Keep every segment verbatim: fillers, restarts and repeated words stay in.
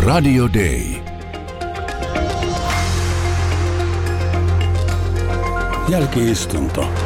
Radio Day. Jälki-istunto.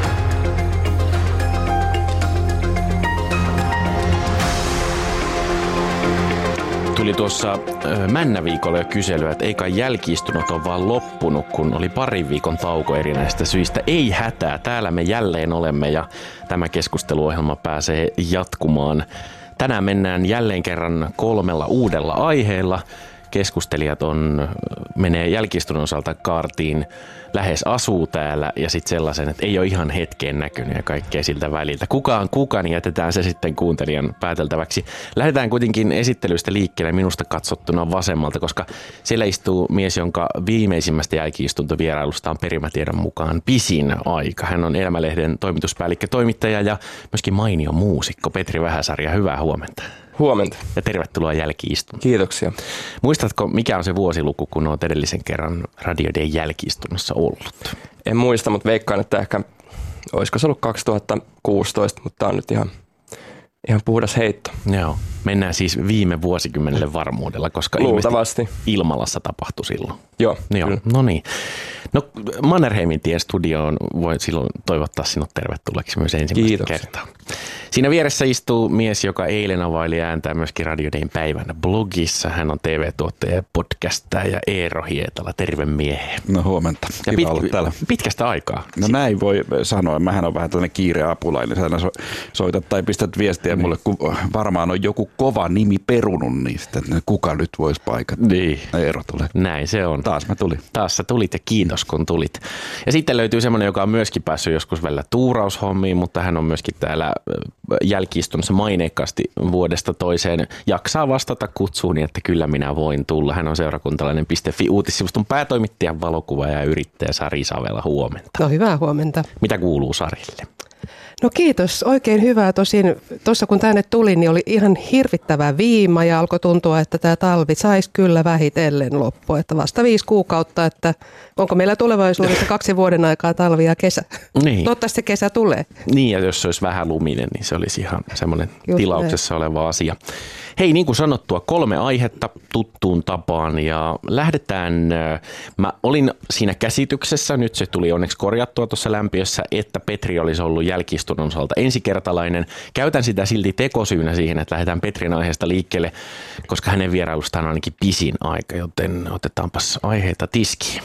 Tuli tuossa Männäviikolla jo kyselyä, että ei kai jälki-istunnot ole vaan loppunut, kun oli parin viikon tauko erinäistä syistä. Ei hätää, täällä me jälleen olemme ja tämä keskusteluohjelma pääsee jatkumaan. Tänään mennään jälleen kerran kolmella uudella aiheella. Keskustelijat on, menee jälki-istunnon osalta kaartiin, lähes asuu täällä ja sitten sellaisen, että ei ole ihan hetkeen näkynyt ja kaikkea siltä väliltä. Kuka on kuka, niin jätetään se sitten kuuntelijan pääteltäväksi. Lähdetään kuitenkin esittelystä liikkeelle minusta katsottuna vasemmalta, koska siellä istuu mies, jonka viimeisimmästä jälki-istuntovierailusta on perimätiedon mukaan pisin aika. Hän on Elämälehden toimituspäällikkö, toimittaja ja myöskin mainio muusikko. Petri Vähäsarja, hyvää huomenta. Huomenta. Ja tervetuloa jälki-istuntoon. Kiitoksia. Muistatko, mikä on se vuosiluku, kun olet edellisen kerran Radio Day jälki-istunnossa ollut? En muista, mutta veikkaan, että ehkä olisiko se ollut kaksituhattakuusitoista, mutta tämä on nyt ihan, ihan puhdas heitto. Joo. Mennään siis viime vuosikymmenelle varmuudella, koska luultavasti Ilmalassa tapahtui silloin. Joo. Joo. No niin. No Mannerheimin tie studioon voi silloin toivottaa sinut tervetulleeksi myös ensimmäistä Kiitoksia. kertaa. Siinä vieressä istuu mies, joka eilen availi ääntää myöskin Radio Dayn päivän blogissa. Hän on T V-tuottaja ja podcastaja Eero Hietala. Terve miehe. No huomenta. Kiva pit- olla täällä. Pitkästä aikaa. No näin voi sanoa. Mähän on vähän tällainen kiireapulainen. Sä aina so- soitat tai pistät viestiä niin mulle, kun varmaan on joku kova nimi perunut niistä, että kuka nyt voisi paikata. Niin. Eero tulee. Näin se on. Taas mä tulin. Taas sä tulit ja kiitos kun tulit. Ja sitten löytyy semmoinen, joka on myöskin päässyt joskus välillä tuuraushommiin, mutta hän on myöskin täällä jälki-istunnossa maineikkaasti vuodesta toiseen. Jaksaa vastata kutsuun, niin että kyllä minä voin tulla. Hän on seurakuntalainen piste fi uutissivuston päätoimittaja, valokuvaaja ja yrittäjä Sari Savela. Huomenta. No hyvää huomenta. Mitä kuuluu Sarille? No kiitos, oikein hyvää. Tosin tuossa kun tänne tulin, niin oli ihan hirvittävä viima ja alkoi tuntua, että tämä talvi saisi kyllä vähitellen loppua. Että vasta viisi kuukautta, että onko meillä tulevaisuudessa kaksi vuoden aikaa talvi ja kesä. Niin. Toivottavasti se kesä tulee. Niin, ja jos se olisi vähän luminen, niin se olisi ihan semmoinen Just tilauksessa näin oleva asia. Hei, niin kuin sanottua, kolme aihetta tuttuun tapaan ja lähdetään, mä olin siinä käsityksessä, nyt se tuli onneksi korjattua tuossa lämpiössä, että Petri olisi ollut jälki-istunnon osalta ensikertalainen. Käytän sitä silti tekosyynä siihen, että lähdetään Petrin aiheesta liikkeelle, koska hänen vierailustaan on ainakin pisin aika, joten otetaanpas aiheita tiskiin.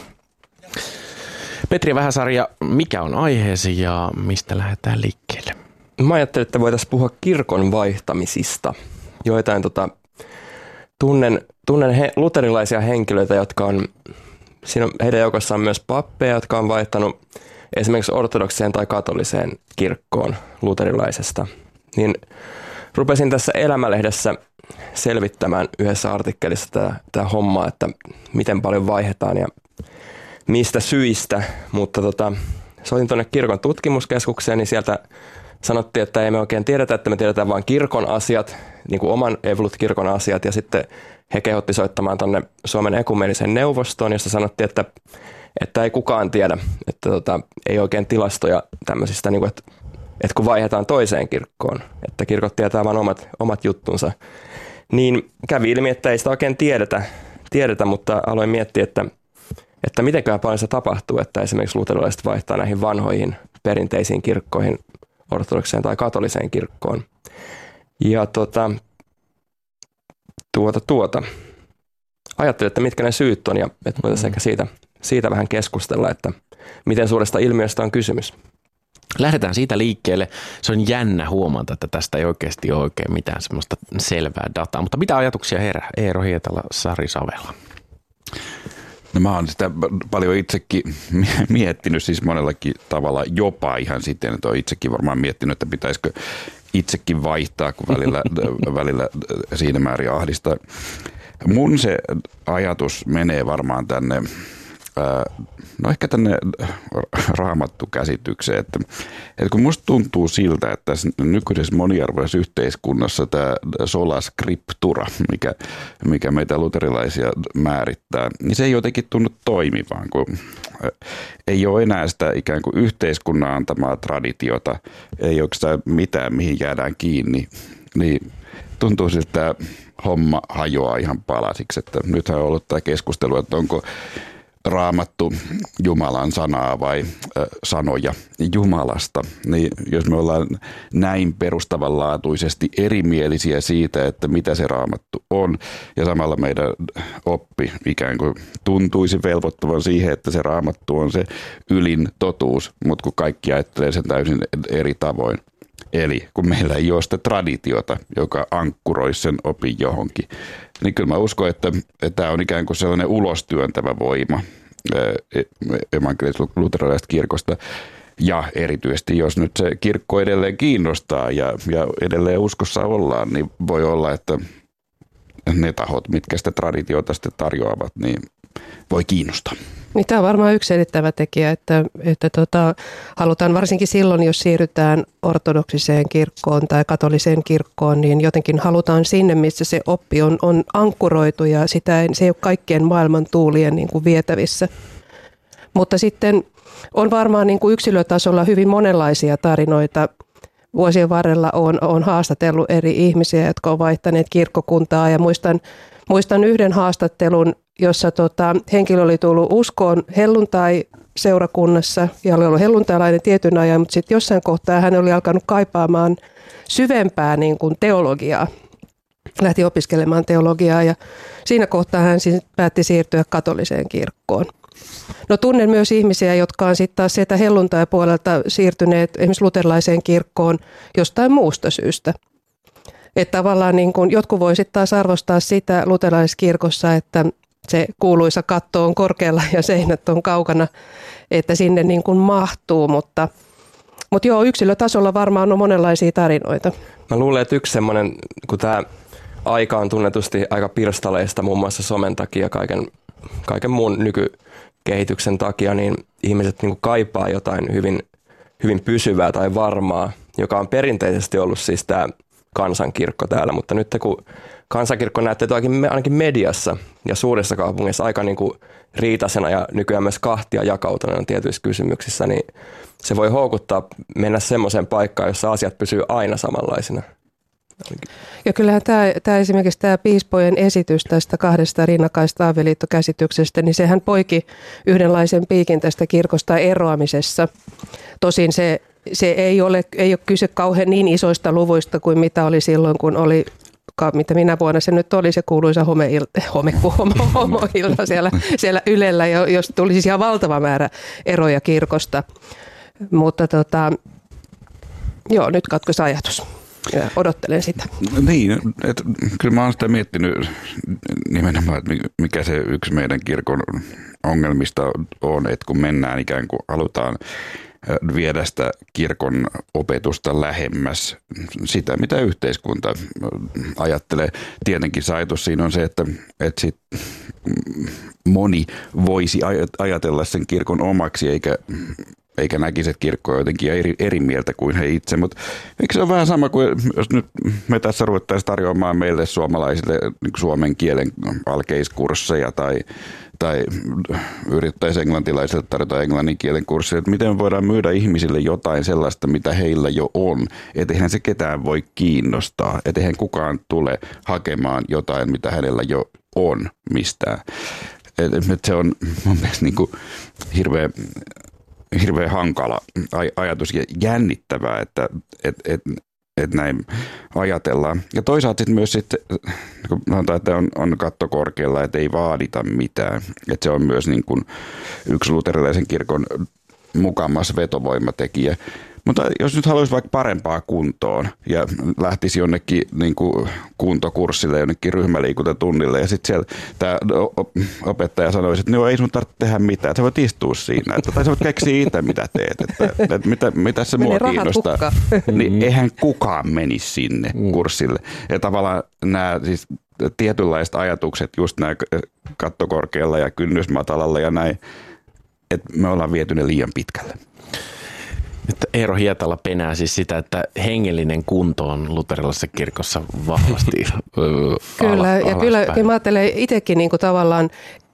Petri Vähäsarja, mikä on aiheesi ja mistä lähdetään liikkeelle? Mä ajattelin, että voitaisiin puhua kirkon vaihtamisista. Joitain tota, tunnen, tunnen he, luterilaisia henkilöitä, jotka on, siinä on, heidän joukossaan myös pappeja, jotka on vaihtanut esimerkiksi ortodokseen tai katoliseen kirkkoon luterilaisesta. Niin rupesin tässä Elämälehdessä selvittämään yhdessä artikkelissa tämä, tämä homma, että miten paljon vaihdetaan ja mistä syistä, mutta tota, soitin tuonne kirkon tutkimuskeskukseen, niin sieltä sanottiin, että ei me oikein tiedetä, että me tiedetään vain kirkon asiat, niin kuin oman Evolut-kirkon asiat, ja sitten he kehotti soittamaan tuonne Suomen ekumeniseen neuvostoon, jossa sanottiin, että, että ei kukaan tiedä, että tota, ei oikein tilastoja tämmöisistä, niin kuin, että, että kun vaihdetaan toiseen kirkkoon, että kirkot tietää vain omat, omat juttunsa, niin kävi ilmi, että ei sitä oikein tiedetä, tiedetä mutta aloin miettiä, että, että mitenköhän paljon se tapahtuu, että esimerkiksi luterilaiset vaihtaa näihin vanhoihin perinteisiin kirkkoihin, ortodokseen tai katoliseen kirkkoon. Ja tuota, tuota, tuota. Ajattelin, että mitkä ne syyt on ja että voitaisiin ehkä siitä, siitä vähän keskustella, että miten suuresta ilmiöstä on kysymys. Lähdetään siitä liikkeelle. Se on jännä huomata, että tästä ei oikeasti ole oikein mitään semmoista selvää dataa. Mutta mitä ajatuksia herää? Eero Hietala, Sari Savela. No mä oon sitä paljon itsekin miettinyt siis monellakin tavalla, jopa ihan siten, että oon itsekin varmaan miettinyt, että pitäisikö itsekin vaihtaa, kun välillä, välillä siinä määrin ahdistaa. Mun se ajatus menee varmaan tänne, no ehkä tänne raamattukäsitykseen, että, että kun musta tuntuu siltä, että tässä nykyisessä moniarvoisessa yhteiskunnassa tämä sola scriptura, mikä, mikä meitä luterilaisia määrittää, niin se ei jotenkin tunnu toimivaan, kun ei ole enää sitä ikään kuin yhteiskunnan antamaa traditiota, ei oikeastaan mitään, mihin jäädään kiinni. niin tuntuu siltä, että homma hajoaa ihan palasiksi. Että nythän on ollut tämä keskustelu, että onko Raamattu Jumalan sanaa vai äh, sanoja Jumalasta. Niin jos me ollaan näin perustavanlaatuisesti erimielisiä siitä, että mitä se Raamattu on, ja samalla meidän oppi ikään kuin tuntuisi velvoittavan siihen, että se Raamattu on se ylin totuus, mutta kun kaikki ajattelee sen täysin eri tavoin. Eli kun meillä ei ole sitä traditiota, joka ankkuroisi sen opin johonkin, niin kyllä mä uskon, että, että tämä on ikään kuin sellainen ulostyöntävä voima evankelis-luterilaisesta kirkosta. Ja erityisesti, jos nyt se kirkko edelleen kiinnostaa ja, ja edelleen uskossa ollaan, niin voi olla, että ne tahot, mitkä sitä traditiota sitten tarjoavat, niin voi kiinnostaa. Niin tämä on varmaan yksi selittävä tekijä, että, että tota, halutaan varsinkin silloin, jos siirrytään ortodoksiseen kirkkoon tai katoliseen kirkkoon, niin jotenkin halutaan sinne, missä se oppi on, on ankkuroitu ja sitä ei, se ei ole kaikkien maailman tuulien niin kuin vietävissä. Mutta sitten on varmaan niin kuin yksilötasolla hyvin monenlaisia tarinoita. Vuosien varrella on, on haastatellut eri ihmisiä, jotka on vaihtaneet kirkkokuntaa ja muistan, muistan yhden haastattelun, jossa tota, henkilö oli tullut uskoon helluntai-seurakunnassa ja oli ollut helluntailainen tietyn ajan, mutta sitten jossain kohtaa hän oli alkanut kaipaamaan syvempää niin kuin teologiaa. Lähti opiskelemaan teologiaa ja siinä kohtaa hän siis päätti siirtyä katoliseen kirkkoon. No tunnen myös ihmisiä, jotka on sitten taas sieltä helluntai-puolelta siirtyneet esimerkiksi luterilaiseen kirkkoon jostain muusta syystä. Että tavallaan niin kuin jotkut voi sitten taas arvostaa sitä luterilaisessa kirkossa, että se kuuluisa katto on korkealla ja seinät on kaukana, että sinne niin kuin mahtuu, mutta, mutta joo, yksilötasolla varmaan on monenlaisia tarinoita. Mä luulen, että yksi semmoinen, kun tämä aika on tunnetusti aika pirstaleista muun muassa somen takia, kaiken, kaiken muun nykykehityksen takia, niin ihmiset niin kuin kaipaa jotain hyvin, hyvin pysyvää tai varmaa, joka on perinteisesti ollut siis tämä kansankirkko täällä, mutta nyt kun kansankirkko näette ainakin mediassa ja suurissa kaupungeissa aika niin kuin riitasena ja nykyään myös kahtia jakautuneena tietyissä kysymyksissä, niin se voi houkuttaa mennä semmoiseen paikkaan, jossa asiat pysyy aina samanlaisina. Ja kyllähän tämä, tämä esimerkiksi tämä piispojen esitys tästä kahdesta rinnakkaista avioliittokäsityksestä, niin sehän poiki yhdenlaisen piikin tästä kirkosta eroamisessa. Tosin se Se ei ole, ei ole kyse kauhean niin isoista luvuista kuin mitä oli silloin, kun oli, mitä minä vuonna se nyt oli, se kuuluisa homeilta, home, homo, homoilta siellä, siellä Ylellä, jos tuli siis ihan valtava määrä eroja kirkosta. Mutta tota, joo, nyt katkoisi ajatus. Ja odottelen sitä. Niin, että kyllä mä oon sitä miettinyt nimenomaan, että mikä se yksi meidän kirkon ongelmista on, että kun mennään ikään kuin halutaan viedä sitä kirkon opetusta lähemmäs sitä, mitä yhteiskunta ajattelee. Tietenkin se ajatus siinä on se, että, että sit moni voisi ajatella sen kirkon omaksi, eikä, eikä näkisi, että kirkko on jotenkin eri, eri mieltä kuin he itse. Mutta eikö se ole vähän sama kuin, jos nyt me tässä ruvettaisiin tarjoamaan meille suomalaisille niin suomen kielen alkeiskursseja tai tai yrittäisi englantilaisille tarjota englannin kielen kurssia, että miten voidaan myydä ihmisille jotain sellaista, mitä heillä jo on. Että eihän se ketään voi kiinnostaa, että eihän kukaan tule hakemaan jotain, mitä hänellä jo on mistään. Että se on mun mielestä niin kuin hirveän, hirveän hankala ajatus ja jännittävää, että et, et, että näin ajatellaan. Ja toisaalta sitten myös sitten, kun sanotaan, että on, on katto korkealla, että ei vaadita mitään. Että se on myös niin kuin yksi luterilaisen kirkon mukamas vetovoimatekijä. Mutta jos nyt haluaisi vaikka parempaa kuntoon ja lähtisi jonnekin niin kuin kuntokurssille, jonnekin ryhmäliikuntatunnille ja sitten siellä tämä opettaja sanoisi, että no ei sun tarvitse tehdä mitään, sä voit istua siinä, että, tai sä voit keksiä itse mitä teet, että, että mitä, mitä se mua kiinnostaa. Niin eihän kukaan menisi sinne kurssille. Ja tavallaan nämä siis tietynlaiset ajatukset, just nämä kattokorkealla ja kynnysmatalalla ja näin, että me ollaan viety ne liian pitkälle. Että Eero Hietala penää siis sitä, että hengellinen kunto on luterilaisessa kirkossa vahvasti Kyllä, ala, ja kyllä, kyllä mä ajattelen itsekin niin kuin tavallaan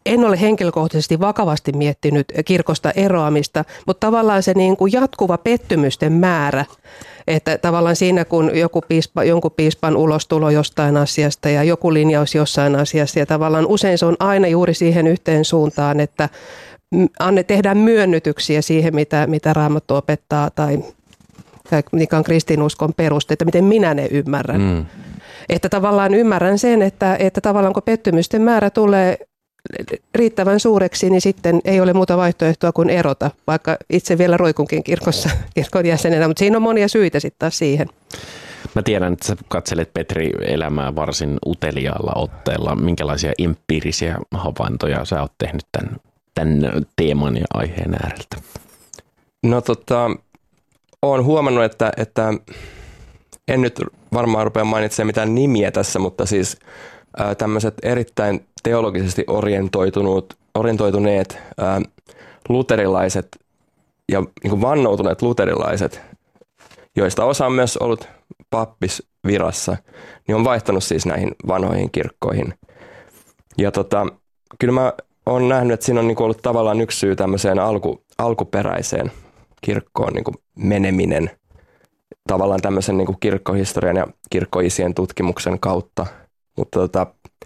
en ole henkilökohtaisesti vakavasti miettinyt kirkosta eroamista, mutta tavallaan se niin kuin jatkuva pettymysten määrä, että tavallaan siinä kun joku piispa, jonkun piispan ulostulo jostain asiasta ja joku linjaus jossain asiassa ja tavallaan usein se on aina juuri siihen yhteen suuntaan, että anne tehdään myönnytyksiä siihen, mitä, mitä Raamattu opettaa tai, tai mikä on kristinuskon peruste, että miten minä ne ymmärrän. Mm. Että tavallaan ymmärrän sen, että, että tavallaan kun pettymysten määrä tulee riittävän suureksi, niin sitten ei ole muuta vaihtoehtoa kuin erota, vaikka itse vielä roikunkin kirkossa, kirkon jäsenenä, mutta siinä on monia syitä sitten taas siihen. Mä tiedän, että sä katselet Petri elämää varsin uteliaalla otteella. Minkälaisia empiirisiä havaintoja sä oot tehnyt tämän, tämän teeman ja aiheen ääreltä? No tota, oon huomannut, että, että en nyt varmaan rupea mainitsemaan mitään nimiä tässä, mutta siis ää, tämmöiset erittäin teologisesti orientoituneet, orientoituneet ää, luterilaiset ja niin kuin vannoutuneet luterilaiset, joista osa on myös ollut pappisvirassa, niin on vaihtanut siis näihin vanhoihin kirkkoihin. Ja tota, kyllä mä oon nähnyt, että siinä on niin kuin ollut tavallaan yksi syy tämmöiseen alku, alkuperäiseen kirkkoon niin kuin meneminen, tavallaan tämmöisen niin kuin kirkkohistorian ja kirkkoisien tutkimuksen kautta. Mutta, tota,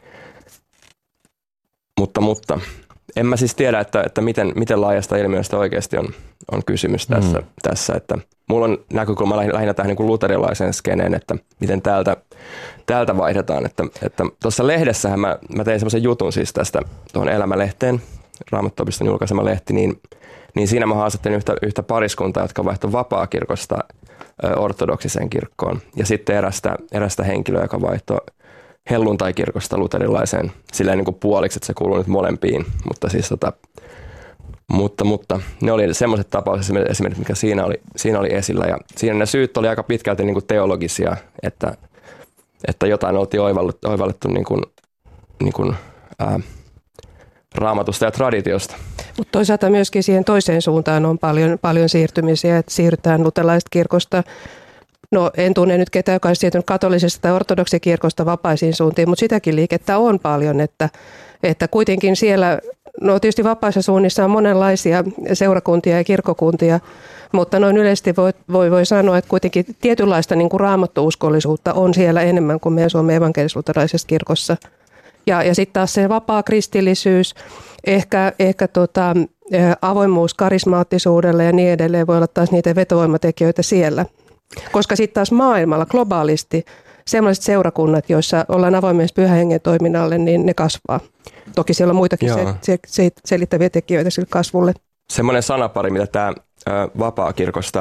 mutta, mutta en mä siis tiedä, että, että miten, miten laajasta ilmiöstä oikeasti on, on kysymys tässä, mm. tässä. Että mulla on näkökulma lähinnä tähän niin kuin luterilaiseen skeneen, että miten täältä, täältä vaihdetaan. Että, että tuossa lehdessähän mä, mä tein semmoisen jutun siis tästä tuohon Elämälehteen, Raamattuopiston julkaisema lehti, niin, niin siinä mä haastattelin yhtä, yhtä pariskuntaa, jotka vaihtoi vapaakirkosta ortodoksiseen kirkkoon. Ja sitten erästä, erästä henkilöä, joka vaihtoi helluntai-kirkosta luterilaiseen silleen niin kuin puoliksi, että se kuuluu nyt molempiin. Mutta siis tota, mutta, mutta ne oli semmoiset tapaukset esimerkiksi, mikä siinä oli, siinä oli esillä. Ja siinä ne syyt oli aika pitkälti niin kuin teologisia, että, että jotain oltiin oivallettu, oivallettu niin kuin, niin kuin, ää, Raamatusta ja traditiosta. Mutta toisaalta myöskin siihen toiseen suuntaan on paljon, paljon siirtymisiä, että siirrytään luterilaisesta kirkosta. No en tunne nyt ketään, joka olisi siirtynyt katolisesta tai ortodoksikirkosta vapaisiin suuntiin, mutta sitäkin liikettä on paljon, että, että kuitenkin siellä, no tietysti vapaissa suunnissa on monenlaisia seurakuntia ja kirkkokuntia, mutta noin yleisesti voi, voi, voi sanoa, että kuitenkin tietynlaista niin kuin raamattuuskollisuutta on siellä enemmän kuin meidän Suomen evankelis-luterilaisessa kirkossa. Ja, ja sitten taas se vapaa kristillisyys, ehkä, ehkä tota, avoimuus karismaattisuudelle ja niin edelleen voi olla taas niitä vetovoimatekijöitä siellä. Koska sitten taas maailmalla globaalisti sellaiset seurakunnat, joissa ollaan avoimessa pyhän hengen toiminnalle, niin ne kasvaa. Toki siellä on muitakin se, se, se, selittäviä tekijöitä sille kasvulle. Semmoinen sanapari, mitä tämä vapaakirkosta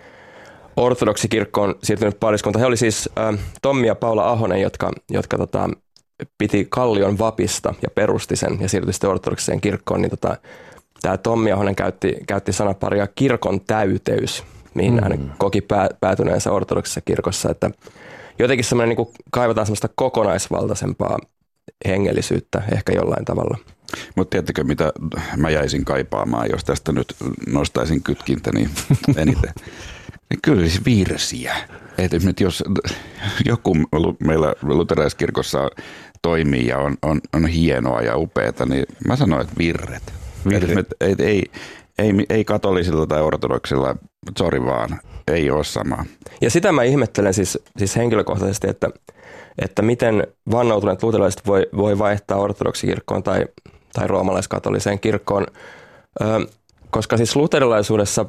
ortodoksikirkkoon siirtynyt pariskunta. He oli siis ä, Tommi ja Paula Ahonen, jotka, jotka tota, piti Kallion vapista ja perusti sen ja siirtyi sitten ortodoksiseen kirkkoon. Niin tota, tämä Tommi Ahonen käytti, käytti sanaparia kirkon täyteys, mihin mm. hän koki pää, päätyneensä ortodoksisessa kirkossa. Että jotenkin semmoinen, niin kuin kaivataan semmoista kokonaisvaltaisempaa hengellisyyttä ehkä jollain tavalla. Mutta tiedättekö, mitä mä jäisin kaipaamaan, jos tästä nyt nostaisin kytkintäni eniten? Niin kyllä siis virsiä. Et nyt jos joku meillä luterilaiskirkossa toimii ja on, on, on hienoa ja upeata, niin mä sanoin, että virret. virret. Ei, ei, ei, ei katolisilla tai ortodoksilla, sori vaan, ei ole sama. Ja sitä mä ihmettelen siis, siis henkilökohtaisesti, että, että miten vannoutuneet luterilaiset voi, voi vaihtaa ortodoksikirkkoon tai, tai roomalaiskatoliseen kirkkoon, ö, koska siis luterilaisuudessa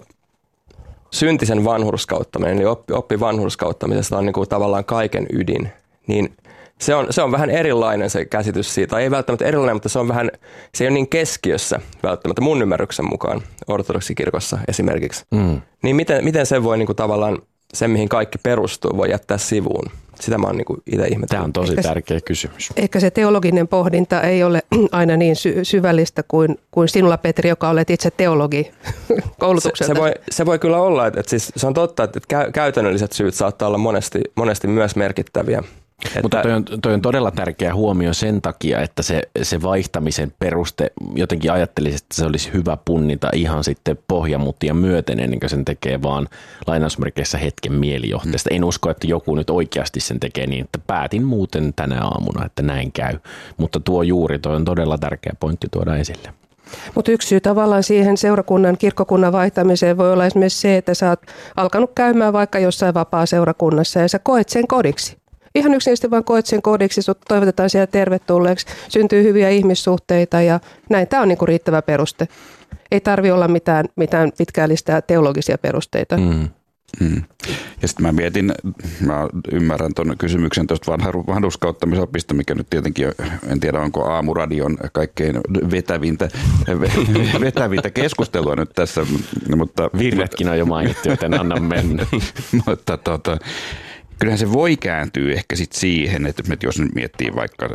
syntisen vanhurskauttaminen, eli oppi, oppi vanhurskauttamisesta on niin kuin tavallaan kaiken ydin, niin se on, se on vähän erilainen se käsitys siitä, ei välttämättä erilainen, mutta se on vähän, se ei ole niin keskiössä välttämättä mun ymmärryksen mukaan ortodoksikirkossa esimerkiksi. Mm. Niin miten, miten se voi niin kuin tavallaan, sen mihin kaikki perustuu, voi jättää sivuun? Sitä mä oon niin kuin itse ihmetellyt. Tämä on tosi ehkä, tärkeä kysymys. Ehkä se teologinen pohdinta ei ole aina niin sy- syvällistä kuin, kuin sinulla, Petri, joka olet itse teologi koulutukselta. Se, se, voi, se voi kyllä olla, että, että siis se on totta, että käytännölliset syyt saattaa olla monesti, monesti myös merkittäviä. Että Mutta toi on, toi on todella tärkeä huomio sen takia, että se, se vaihtamisen peruste, jotenkin ajattelisin, että se olisi hyvä punnita ihan sitten pohjamutia myöten ennen kuin sen tekee vaan lainausmerkeissä hetken mielijohteesta. Mm. En usko, että joku nyt oikeasti sen tekee niin, että päätin muuten tänä aamuna, että näin käy. Mutta tuo juuri, toi on todella tärkeä pointti tuoda esille. Mutta yksi syy tavallaan siihen seurakunnan, kirkkokunnan vaihtamiseen voi olla esimerkiksi se, että sä oot alkanut käymään vaikka jossain vapaa-seurakunnassa ja sä koet sen kodiksi. Ihan yksinkertaisesti vaan koet sen kodiksi, sut toivotetaan siellä tervetulleeksi, syntyy hyviä ihmissuhteita ja näin. Tämä on niinku riittävä peruste. Ei tarvitse olla mitään, mitään pitkällistä teologisia perusteita. Mm. Mm. Ja sitten mä mietin, mä ymmärrän tuon kysymyksen tuosta vanhuskauttamisopista, mikä nyt tietenkin, en tiedä onko Aamuradion kaikkein vetävintä, vetävintä keskustelua nyt tässä. Mutta Virretkin on jo mainittu, joten anna mennä. Mutta tota, kyllähän se voi kääntyä ehkä sit siihen, että jos nyt miettii vaikka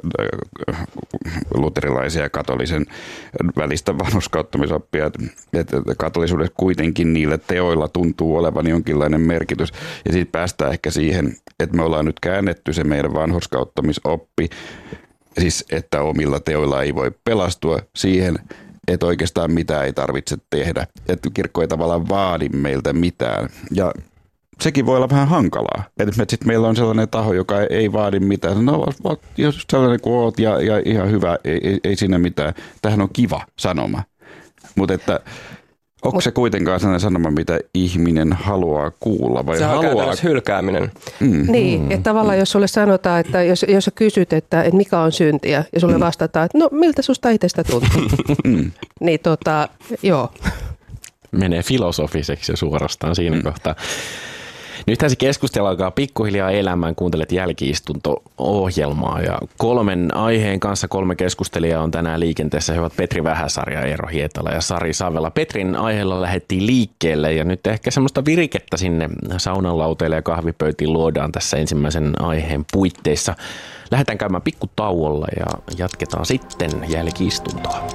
luterilaisia ja katolisen välistä vanhuskauttamisoppia, että katolisuudessa kuitenkin niillä teoilla tuntuu olevan jonkinlainen merkitys. Ja sitten päästään ehkä siihen, että me ollaan nyt käännetty se meidän vanhuskauttamisoppi, siis että omilla teoilla ei voi pelastua siihen, että oikeastaan mitään ei tarvitse tehdä. Että kirkko ei tavallaan vaadi meiltä mitään. Ja sekin voi olla vähän hankalaa. Että sitten meillä on sellainen taho, joka ei vaadi mitään. No, jos sellainen kuin oot ja, ja ihan hyvä, ei, ei, ei siinä mitään. Tämähän on kiva sanoma. Mutta että onko se kuitenkaan sellainen sanoma, mitä ihminen haluaa kuulla? Vai se on haluaa käytännössä hylkääminen. Mm. Niin, että tavallaan jos sulle sanotaan, että jos, jos sä kysyt, että, että mikä on syntiä, ja sulle vastataan, että no miltä susta itsestä tuntuu, niin tota, joo. Menee filosofiseksi jo suorastaan siinä mm. kohtaa. Nythän se keskustelu alkaa pikkuhiljaa elämään, kuuntelet jälki-istunto-ohjelmaa ja kolmen aiheen kanssa kolme keskustelijaa on tänään liikenteessä. He ovat Petri Vähäsarja, Eero Hietala ja Sari Savela. Petrin aiheella lähdettiin liikkeelle ja nyt ehkä semmoista virikettä sinne saunanlauteille ja kahvipöytiin luodaan tässä ensimmäisen aiheen puitteissa. Lähdetään käymään pikkutauolla ja jatketaan sitten jälki-istuntoa.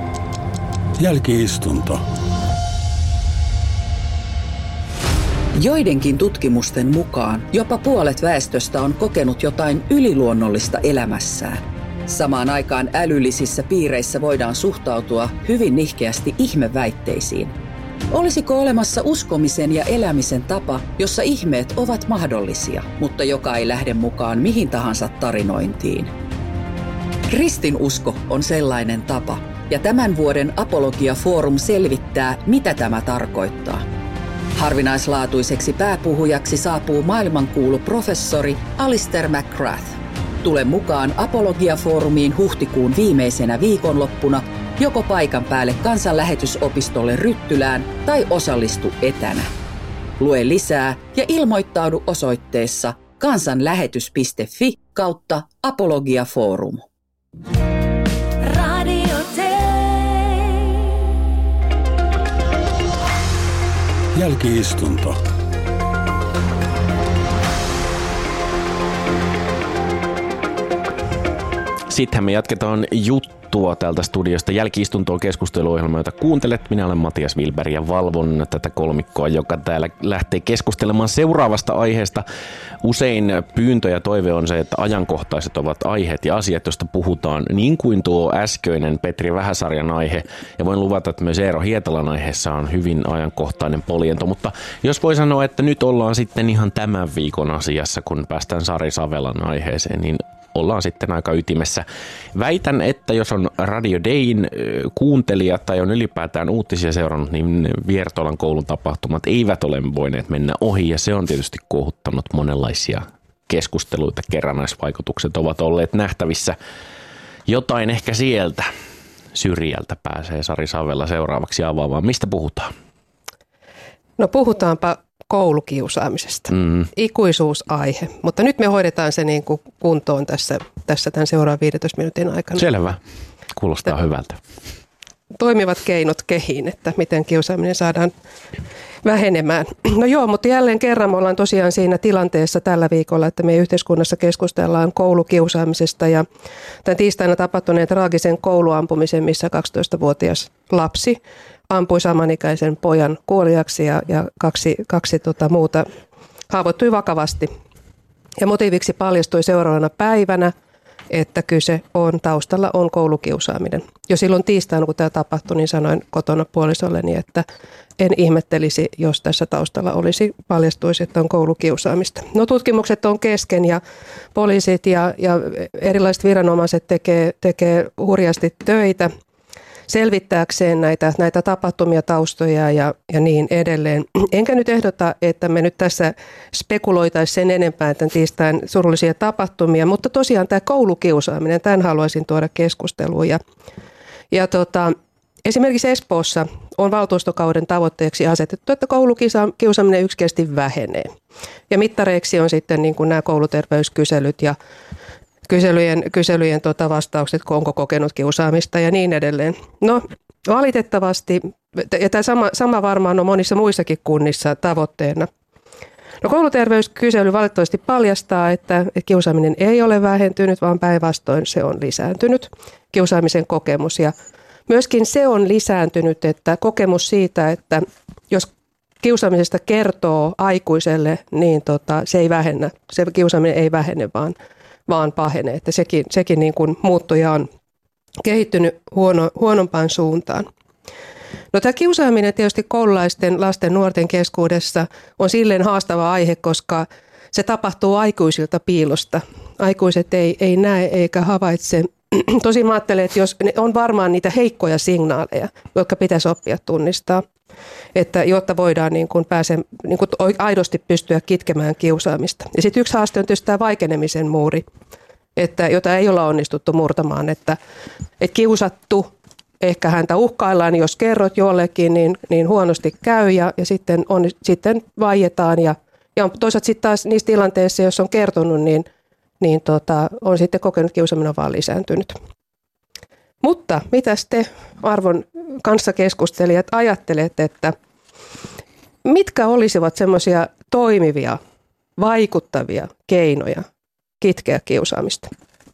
Jälki-istunto. Joidenkin tutkimusten mukaan jopa puolet väestöstä on kokenut jotain yliluonnollista elämässään. Samaan aikaan älyllisissä piireissä voidaan suhtautua hyvin nihkeästi ihmeväitteisiin. Olisiko olemassa uskomisen ja elämisen tapa, jossa ihmeet ovat mahdollisia, mutta joka ei lähde mukaan mihin tahansa tarinointiin? Kristinusko on sellainen tapa, ja tämän vuoden Apologia Forum selvittää, mitä tämä tarkoittaa. Harvinaislaatuiseksi pääpuhujaksi saapuu maailmankuulu professori Alistair McGrath. Tule mukaan Apologia-foorumiin huhtikuun viimeisenä viikonloppuna joko paikan päälle kansanlähetysopistolle Ryttylään tai osallistu etänä. Lue lisää ja ilmoittaudu osoitteessa kansanlähetys piste fi kautta Apologia-foorum. Jälki-istunto. Sittenhän me jatketaan juttua täältä studiosta. Jälki-istuntoon keskusteluohjelma, jota kuuntelet. Minä olen Matias Wilberg ja valvon tätä kolmikkoa, joka täällä lähtee keskustelemaan seuraavasta aiheesta. Usein pyyntö ja toive on se, että ajankohtaiset ovat aiheet ja asiat, joista puhutaan, niin kuin tuo äskeinen Petri Vähäsarjan aihe. Ja voin luvata, että myös Eero Hietalan aiheessa on hyvin ajankohtainen poljento. Mutta jos voi sanoa, että nyt ollaan sitten ihan tämän viikon asiassa, kun päästään Sari Savelan aiheeseen, niin ollaan sitten aika ytimessä. Väitän, että jos on Radio Dayn kuuntelija tai on ylipäätään uutisia seurannut, niin Viertolan koulun tapahtumat eivät ole voineet mennä ohi ja se on tietysti kohuttanut monenlaisia keskusteluita. Kerrannaisvaikutukset ovat olleet nähtävissä. Jotain ehkä sieltä syrjältä pääsee Sari Savela seuraavaksi avaamaan. Mistä puhutaan? No puhutaanpa koulukiusaamisesta. Mm. Ikuisuusaihe, mutta nyt me hoidetaan se niin kuin kuntoon tässä, tässä tämän seuraavan viidentoista minuutin aikana. Selvä. Kuulostaa T- hyvältä. Toimivat keinot kehiin, että miten kiusaaminen saadaan vähenemään. No joo, mutta jälleen kerran me ollaan tosiaan siinä tilanteessa tällä viikolla, että meidän yhteiskunnassa keskustellaan koulukiusaamisesta ja tämän tiistaina tapahtuneen traagisen kouluampumisen, missä kaksitoistavuotias lapsi ampui samanikäisen pojan kuoliaksi ja, ja kaksi, kaksi tota muuta haavoittui vakavasti. Ja motiiviksi paljastui seuraavana päivänä, että kyse on, taustalla on koulukiusaaminen. Jo silloin tiistaina, kun tämä tapahtui, niin sanoin kotona puolisolleni, että en ihmettelisi, jos tässä taustalla olisi, paljastuisi, että on koulukiusaamista. No tutkimukset on kesken ja poliisit ja, ja erilaiset viranomaiset tekee, tekee hurjasti töitä selvittääkseen näitä, näitä tapahtumia, taustoja ja, ja niin edelleen. Enkä nyt ehdota, että me nyt tässä spekuloitaisiin sen enempää tämän tiistain surullisia tapahtumia, mutta tosiaan tämä koulukiusaaminen, tämän haluaisin tuoda keskusteluun. Ja, ja tota, esimerkiksi Espoossa on valtuustokauden tavoitteeksi asetettu, että koulukiusaaminen yksikäisesti vähenee. Ja mittareiksi on sitten niin kuin nämä kouluterveyskyselyt ja Kyselyjen, kyselyjen tuota vastaukset, onko kokenut kiusaamista ja niin edelleen. No valitettavasti, ja tämä sama, sama varmaan on monissa muissakin kunnissa tavoitteena. No kouluterveyskysely valitettavasti paljastaa, että kiusaaminen ei ole vähentynyt, vaan päinvastoin se on lisääntynyt, kiusaamisen kokemus. Ja myöskin se on lisääntynyt, että kokemus siitä, että jos kiusaamisesta kertoo aikuiselle, niin tota, se ei vähennä, se kiusaaminen ei vähene, vaan vaan pahenee, että sekin, sekin niin kuin muuttuja on kehittynyt huono, huonompaan suuntaan. No tämä kiusaaminen tietysti koululaisten, lasten, nuorten keskuudessa on silleen haastava aihe, koska se tapahtuu aikuisilta piilosta. Aikuiset ei, ei näe eikä havaitse. Tosin mä ajattelen, että jos on varmaan niitä heikkoja signaaleja, jotka pitäisi oppia tunnistaa, että jotta voidaan niin kuin pääse, niin kuin aidosti pystyä kitkemään kiusaamista. Ja sitten yksi haaste on tietysti tämä vaikenemisen muuri, että, jota ei olla onnistuttu murtamaan, että, että kiusattu, ehkä häntä uhkaillaan, jos kerrot jollekin, niin, niin huonosti käy ja, ja sitten, on, sitten vaietaan. Ja, ja toisaalta sitten taas niissä tilanteissa, jos on kertonut, niin, niin tota, on sitten kokenut kiusaaminen vaan lisääntynyt. Mutta mitäs te, arvon kanssakeskustelijat, ajattelette, että mitkä olisivat semmoisia toimivia, vaikuttavia keinoja kitkeä kiusaamista?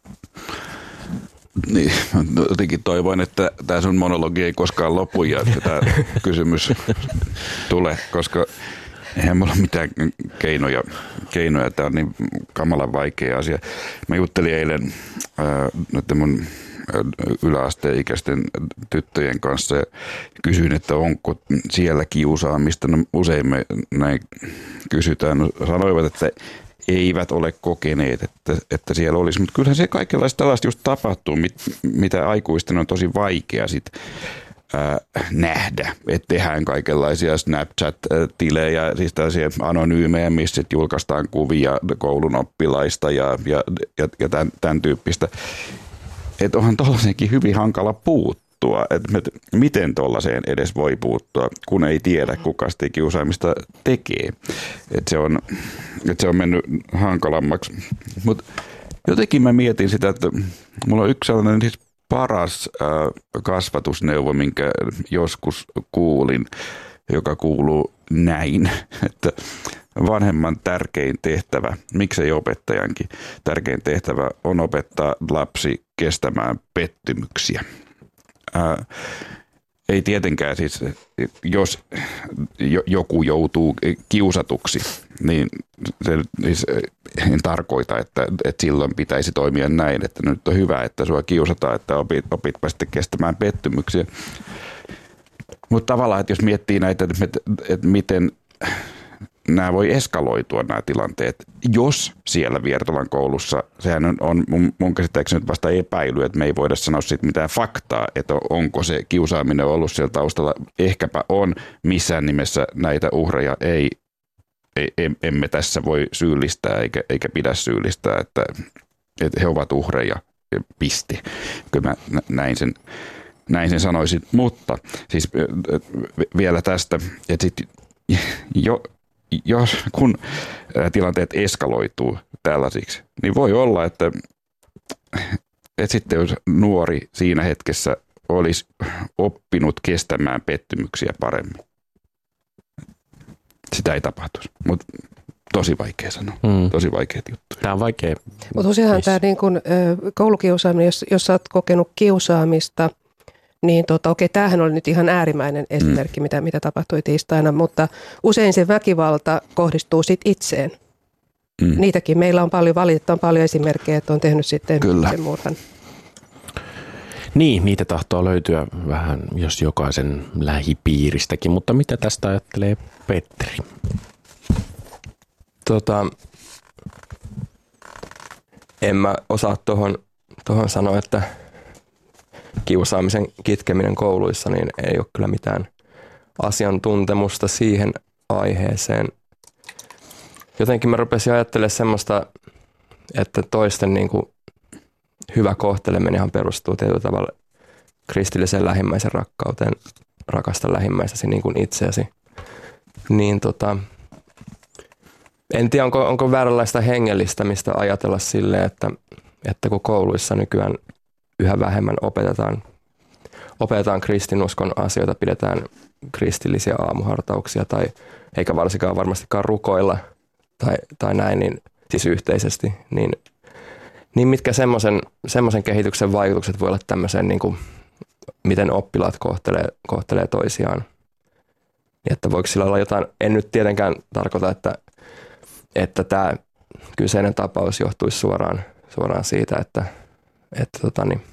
Niin, jotenkin toivoin, että tämä sun monologi ei koskaan lopu ja että tämä kysymys tulee, koska eihän mulla ole mitään keinoja. keinoja. Tämä on niin kamalan vaikea asia. Mä juttelin eilen äh, mun yläasteikäisten tyttöjen kanssa ja kysyin, että onko siellä kiusaamista. No, usein me näin kysytään. No, sanoivat, että eivät ole kokeneet, että, että siellä olisi. Mutta kyllähän se kaikenlaista tällaista just tapahtuu, mit, mitä aikuisten on tosi vaikea sit, ää, nähdä. Että tehdään kaikenlaisia Snapchat-tilejä, siis tällaisia anonyymejä, missä sit julkaistaan kuvia koulun oppilaista ja, ja, ja, ja tämän, tämän tyyppistä. Että onhan tuollaisenkin hyvin hankala puuttua, että miten tuollaiseen edes voi puuttua, kun ei tiedä, kuka sitä kiusaamista tekee. Että se on, että se on mennyt hankalammaksi. Mutta jotenkin mä mietin sitä, että mulla on yksi sellainen siis paras äh, kasvatusneuvo, minkä joskus kuulin, joka kuuluu näin, että vanhemman tärkein tehtävä, miksei opettajankin, tärkein tehtävä on opettaa lapsi kestämään pettymyksiä. Ää, ei tietenkään siis, jos joku joutuu kiusatuksi, niin se siis en tarkoita, että, että silloin pitäisi toimia näin, että nyt on hyvä, että sua kiusataan, että opit, opitpa sitten kestämään pettymyksiä. Mutta tavallaan, että jos miettii näitä, että, että miten nämä voi eskaloitua nämä tilanteet, jos siellä Viertolan koulussa, sehän on, on mun, mun käsittääkseni nyt vasta epäily, että me ei voida sanoa siitä mitään faktaa, että onko se kiusaaminen ollut siellä taustalla. Ehkäpä on, missään nimessä näitä uhreja ei, ei emme tässä voi syyllistää eikä, eikä pidä syyllistää, että, että he ovat uhreja, piste. Kyllä mä näin sen, näin sen sanoisin, mutta siis vielä tästä, että sitten jo jos kun tilanteet eskaloituu tällaisiksi, niin voi olla, että, että sitten jos nuori siinä hetkessä olisi oppinut kestämään pettymyksiä paremmin. Sitä ei tapahtuisi, mutta tosi vaikea sanoa, hmm. tosi vaikeat juttuja. Tämä on vaikea. Mutta tosiaan tämä niin kun, koulukiusaaminen, jos, jos sä oot kokenut kiusaamista, niin tota, okei, tämähän oli nyt ihan äärimmäinen esimerkki, mm. mitä, mitä tapahtui tiistaina, mutta usein se väkivalta kohdistuu sit itseen. Mm. Niitäkin meillä on paljon, valitettavan paljon esimerkkejä, että on tehnyt sitten Kyllä. sen murhan. Niin, niitä tahtoo löytyä vähän, jos jokaisen lähipiiristäkin, mutta mitä tästä ajattelee Petri? Tota, en mä osaa tuohon tohon sanoa, että kiusaamisen kitkeminen kouluissa niin ei ole kyllä mitään asiantuntemusta siihen aiheeseen. Jotenkin mä rupesin ajattelemaan semmoista, että toisten niin kuin hyvä kohteleminenhan perustuu tietyllä tavalla kristilliseen lähimmäisen rakkauteen, rakasta lähimmäisäsi niin kuin itseäsi. Niin tota, en tiedä, onko, onko vääränlaista hengellistämistä ajatella silleen, että, että kun kouluissa nykyään yhä vähemmän opetetaan, opetetaan kristinuskon asioita, pidetään kristillisiä aamuhartauksia tai eikä varsinkaan varmastikaan rukoilla tai, tai näin, niin, siis yhteisesti, niin, niin mitkä semmoisen, semmoisen kehityksen vaikutukset voi olla tämmöiseen, niin kuin, miten oppilaat kohtelee, kohtelee toisiaan. Että voiko sillä olla jotain, en nyt tietenkään tarkoita, että, että tämä kyseinen tapaus johtuisi suoraan, suoraan siitä, että, että tota niin,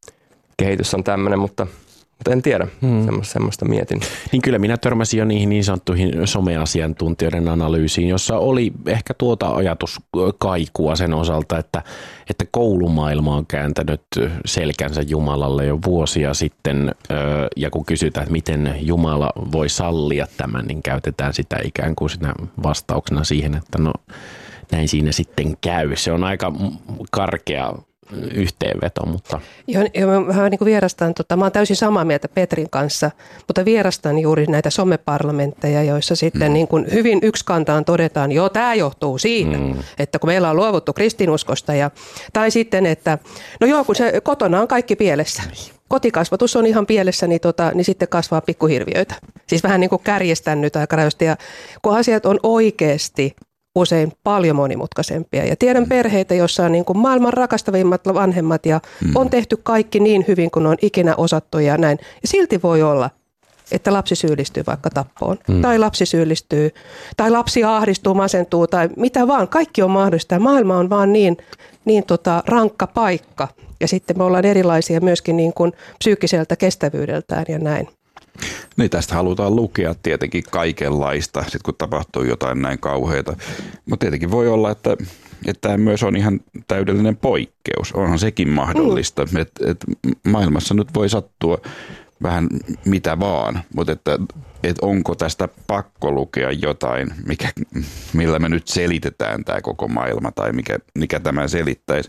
kehitys on tämmöinen, mutta, mutta en tiedä, hmm. semmoista, semmoista mietin. Niin kyllä minä törmäsin jo niihin niin sanottuihin someasiantuntijoiden analyysiin, jossa oli ehkä tuota ajatuskaikua sen osalta, että, että koulumaailma on kääntänyt selkänsä Jumalalle jo vuosia sitten, ja kun kysytään, että miten Jumala voi sallia tämän, niin käytetään sitä ikään kuin sitä vastauksena siihen, että no näin siinä sitten käy. Se on aika karkea yhteenveto, mutta... Joo, mä vähän niin kuin vierastan, tota, mä oon täysin samaa mieltä Petrin kanssa, mutta vierastan juuri näitä someparlamentteja, joissa sitten mm. niin kuin hyvin yksikantaan todetaan, joo, tämä johtuu siitä, mm. että kun meillä on luovuttu kristinuskosta, ja, tai sitten, että no joo, kun se kotona on kaikki pielessä, kotikasvatus on ihan pielessä, niin, tota, niin sitten kasvaa pikkuhirviöitä. Siis vähän niin kuin kärjestän nyt aika rajoista, ja kun asiat on oikeasti usein paljon monimutkaisempia. Ja tiedän perheitä, joissa on niin kuin maailman rakastavimmat vanhemmat ja mm. on tehty kaikki niin hyvin kuin on ikinä osattu ja näin. Ja silti voi olla, että lapsi syyllistyy vaikka tappoon. Mm. Tai lapsi syyllistyy, tai lapsi ahdistuu, masentuu tai mitä vaan. Kaikki on mahdollista. Maailma on vaan niin, niin tota rankka paikka. Ja sitten me ollaan erilaisia myöskin niin kuin psyykkiseltä kestävyydeltään ja näin. Niin tästä halutaan lukea tietenkin kaikenlaista, sit kun tapahtuu jotain näin kauheita. Mutta tietenkin voi olla, että, että tämä myös on ihan täydellinen poikkeus. Onhan sekin mahdollista, mm. että et maailmassa nyt voi sattua vähän mitä vaan, mutta että et onko tästä pakko lukea jotain, mikä, millä me nyt selitetään tämä koko maailma tai mikä, mikä tämän selittäisi.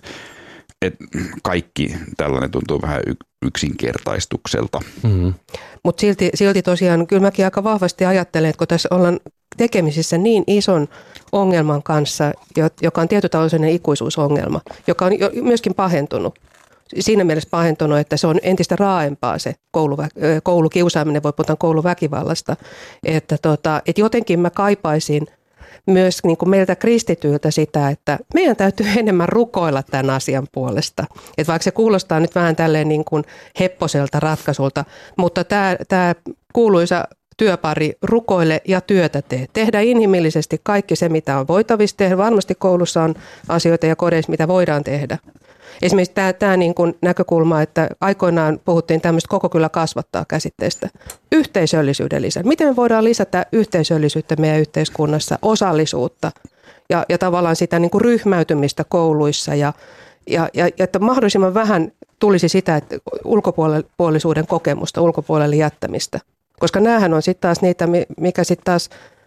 Et kaikki tällainen tuntuu vähän yksinkertaistukselta. Mm-hmm. Mutta silti, silti tosiaan kyllä mäkin aika vahvasti ajattelen, että kun tässä ollaan tekemisissä niin ison ongelman kanssa, joka on tietynlainen ikuisuusongelma, joka on myöskin pahentunut. Siinä mielessä pahentunut, että se on entistä raaempaa se kouluvä- koulukiusaaminen, voi puhuta kouluväkivallasta. Että, tota, että jotenkin mä kaipaisin myös niin kuin meiltä kristityiltä sitä, että meidän täytyy enemmän rukoilla tämän asian puolesta. Että vaikka se kuulostaa nyt vähän tälleen niin kuin hepposelta ratkaisulta, mutta tämä, tämä kuuluisa työpari rukoile ja työtä tee. Tehdä inhimillisesti kaikki se, mitä on voitavissa tehdä. Varmasti koulussa on asioita ja kodeissa, mitä voidaan tehdä. Esimerkiksi tämä, tämä niin kuin näkökulma, että aikoinaan puhuttiin tämmöistä koko kyllä kasvattaa käsitteestä. Yhteisöllisyyden lisää. Miten me voidaan lisätä yhteisöllisyyttä meidän yhteiskunnassa, osallisuutta ja, ja tavallaan sitä niin kuin ryhmäytymistä kouluissa ja, ja, ja että mahdollisimman vähän tulisi sitä että ulkopuolisuuden kokemusta, ulkopuolelle jättämistä. Koska näähän on sitten taas niitä, mikä sitten taas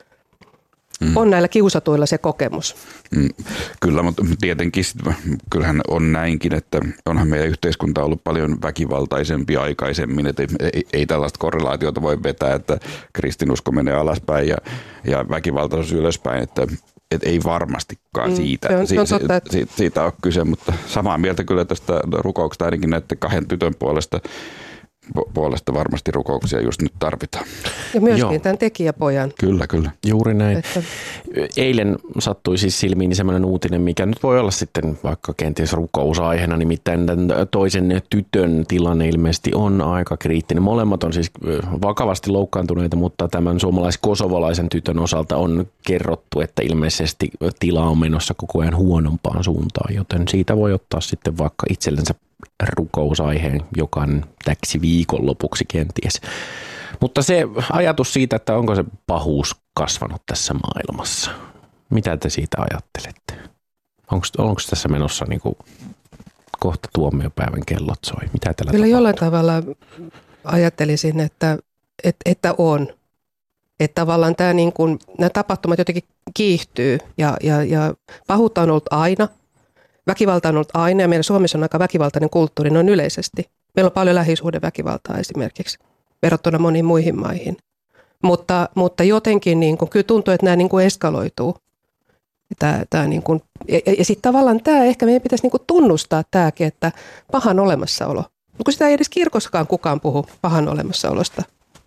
Mm. on näillä kiusatuilla se kokemus. Mm, kyllä, mutta tietenkin kyllähän on näinkin, että onhan meidän yhteiskunta ollut paljon väkivaltaisempi aikaisemmin, että ei, ei, ei tällaista korrelaatiota voi vetää, että kristinusko menee alaspäin ja, ja väkivaltaisuus ylöspäin, että et ei varmastikaan mm, siitä, se on, se on totta, siitä, siitä, siitä ole kyse, mutta samaa mieltä kyllä tästä rukouksesta ainakin näiden kahden tytön puolesta. puolesta varmasti rukouksia just nyt tarvitaan. Ja myöskin Joo. tämän tekijäpojan. Kyllä, kyllä. Juuri näin. Että... Eilen sattui siis silmiin semmoinen uutinen, mikä nyt voi olla sitten vaikka kenties rukousaiheena, nimittäin tämän toisen tytön tilanne ilmeisesti on aika kriittinen. Molemmat on siis vakavasti loukkaantuneita, mutta tämän suomalais-kosovolaisen tytön osalta on kerrottu, että ilmeisesti tila on menossa koko ajan huonompaan suuntaan, joten siitä voi ottaa sitten vaikka itsellensä rukousaiheen jokainen täksi viikonlopuksi kenties. Mutta se ajatus siitä, että onko se pahuus kasvanut tässä maailmassa, mitä te siitä ajattelette? Onko, onko tässä menossa niin kuin kohta tuomiopäivän kellot soi? Mitä tällä Kyllä jollain tavalla ajattelisin, että, että, että on. Että tavallaan tämä niin kuin, nämä tapahtumat jotenkin kiihtyy ja, ja, ja pahuutta on ollut aina. Väkivalta on ollut aina ja meillä Suomessa on aika väkivaltainen kulttuuri noin yleisesti. Meillä on paljon lähisuhdeväkivaltaa esimerkiksi verrattuna moniin muihin maihin. Mutta, mutta jotenkin niin kuin, kyllä tuntuu, että nämä niin kuin eskaloituu. Tämä, tämä niin kuin, ja ja sitten tavallaan tämä ehkä meidän pitäisi niin kuin tunnustaa tämäkin, että pahan olemassaolo. No kun sitä ei edes kirkossakaan kukaan puhu pahan olemassaolosta.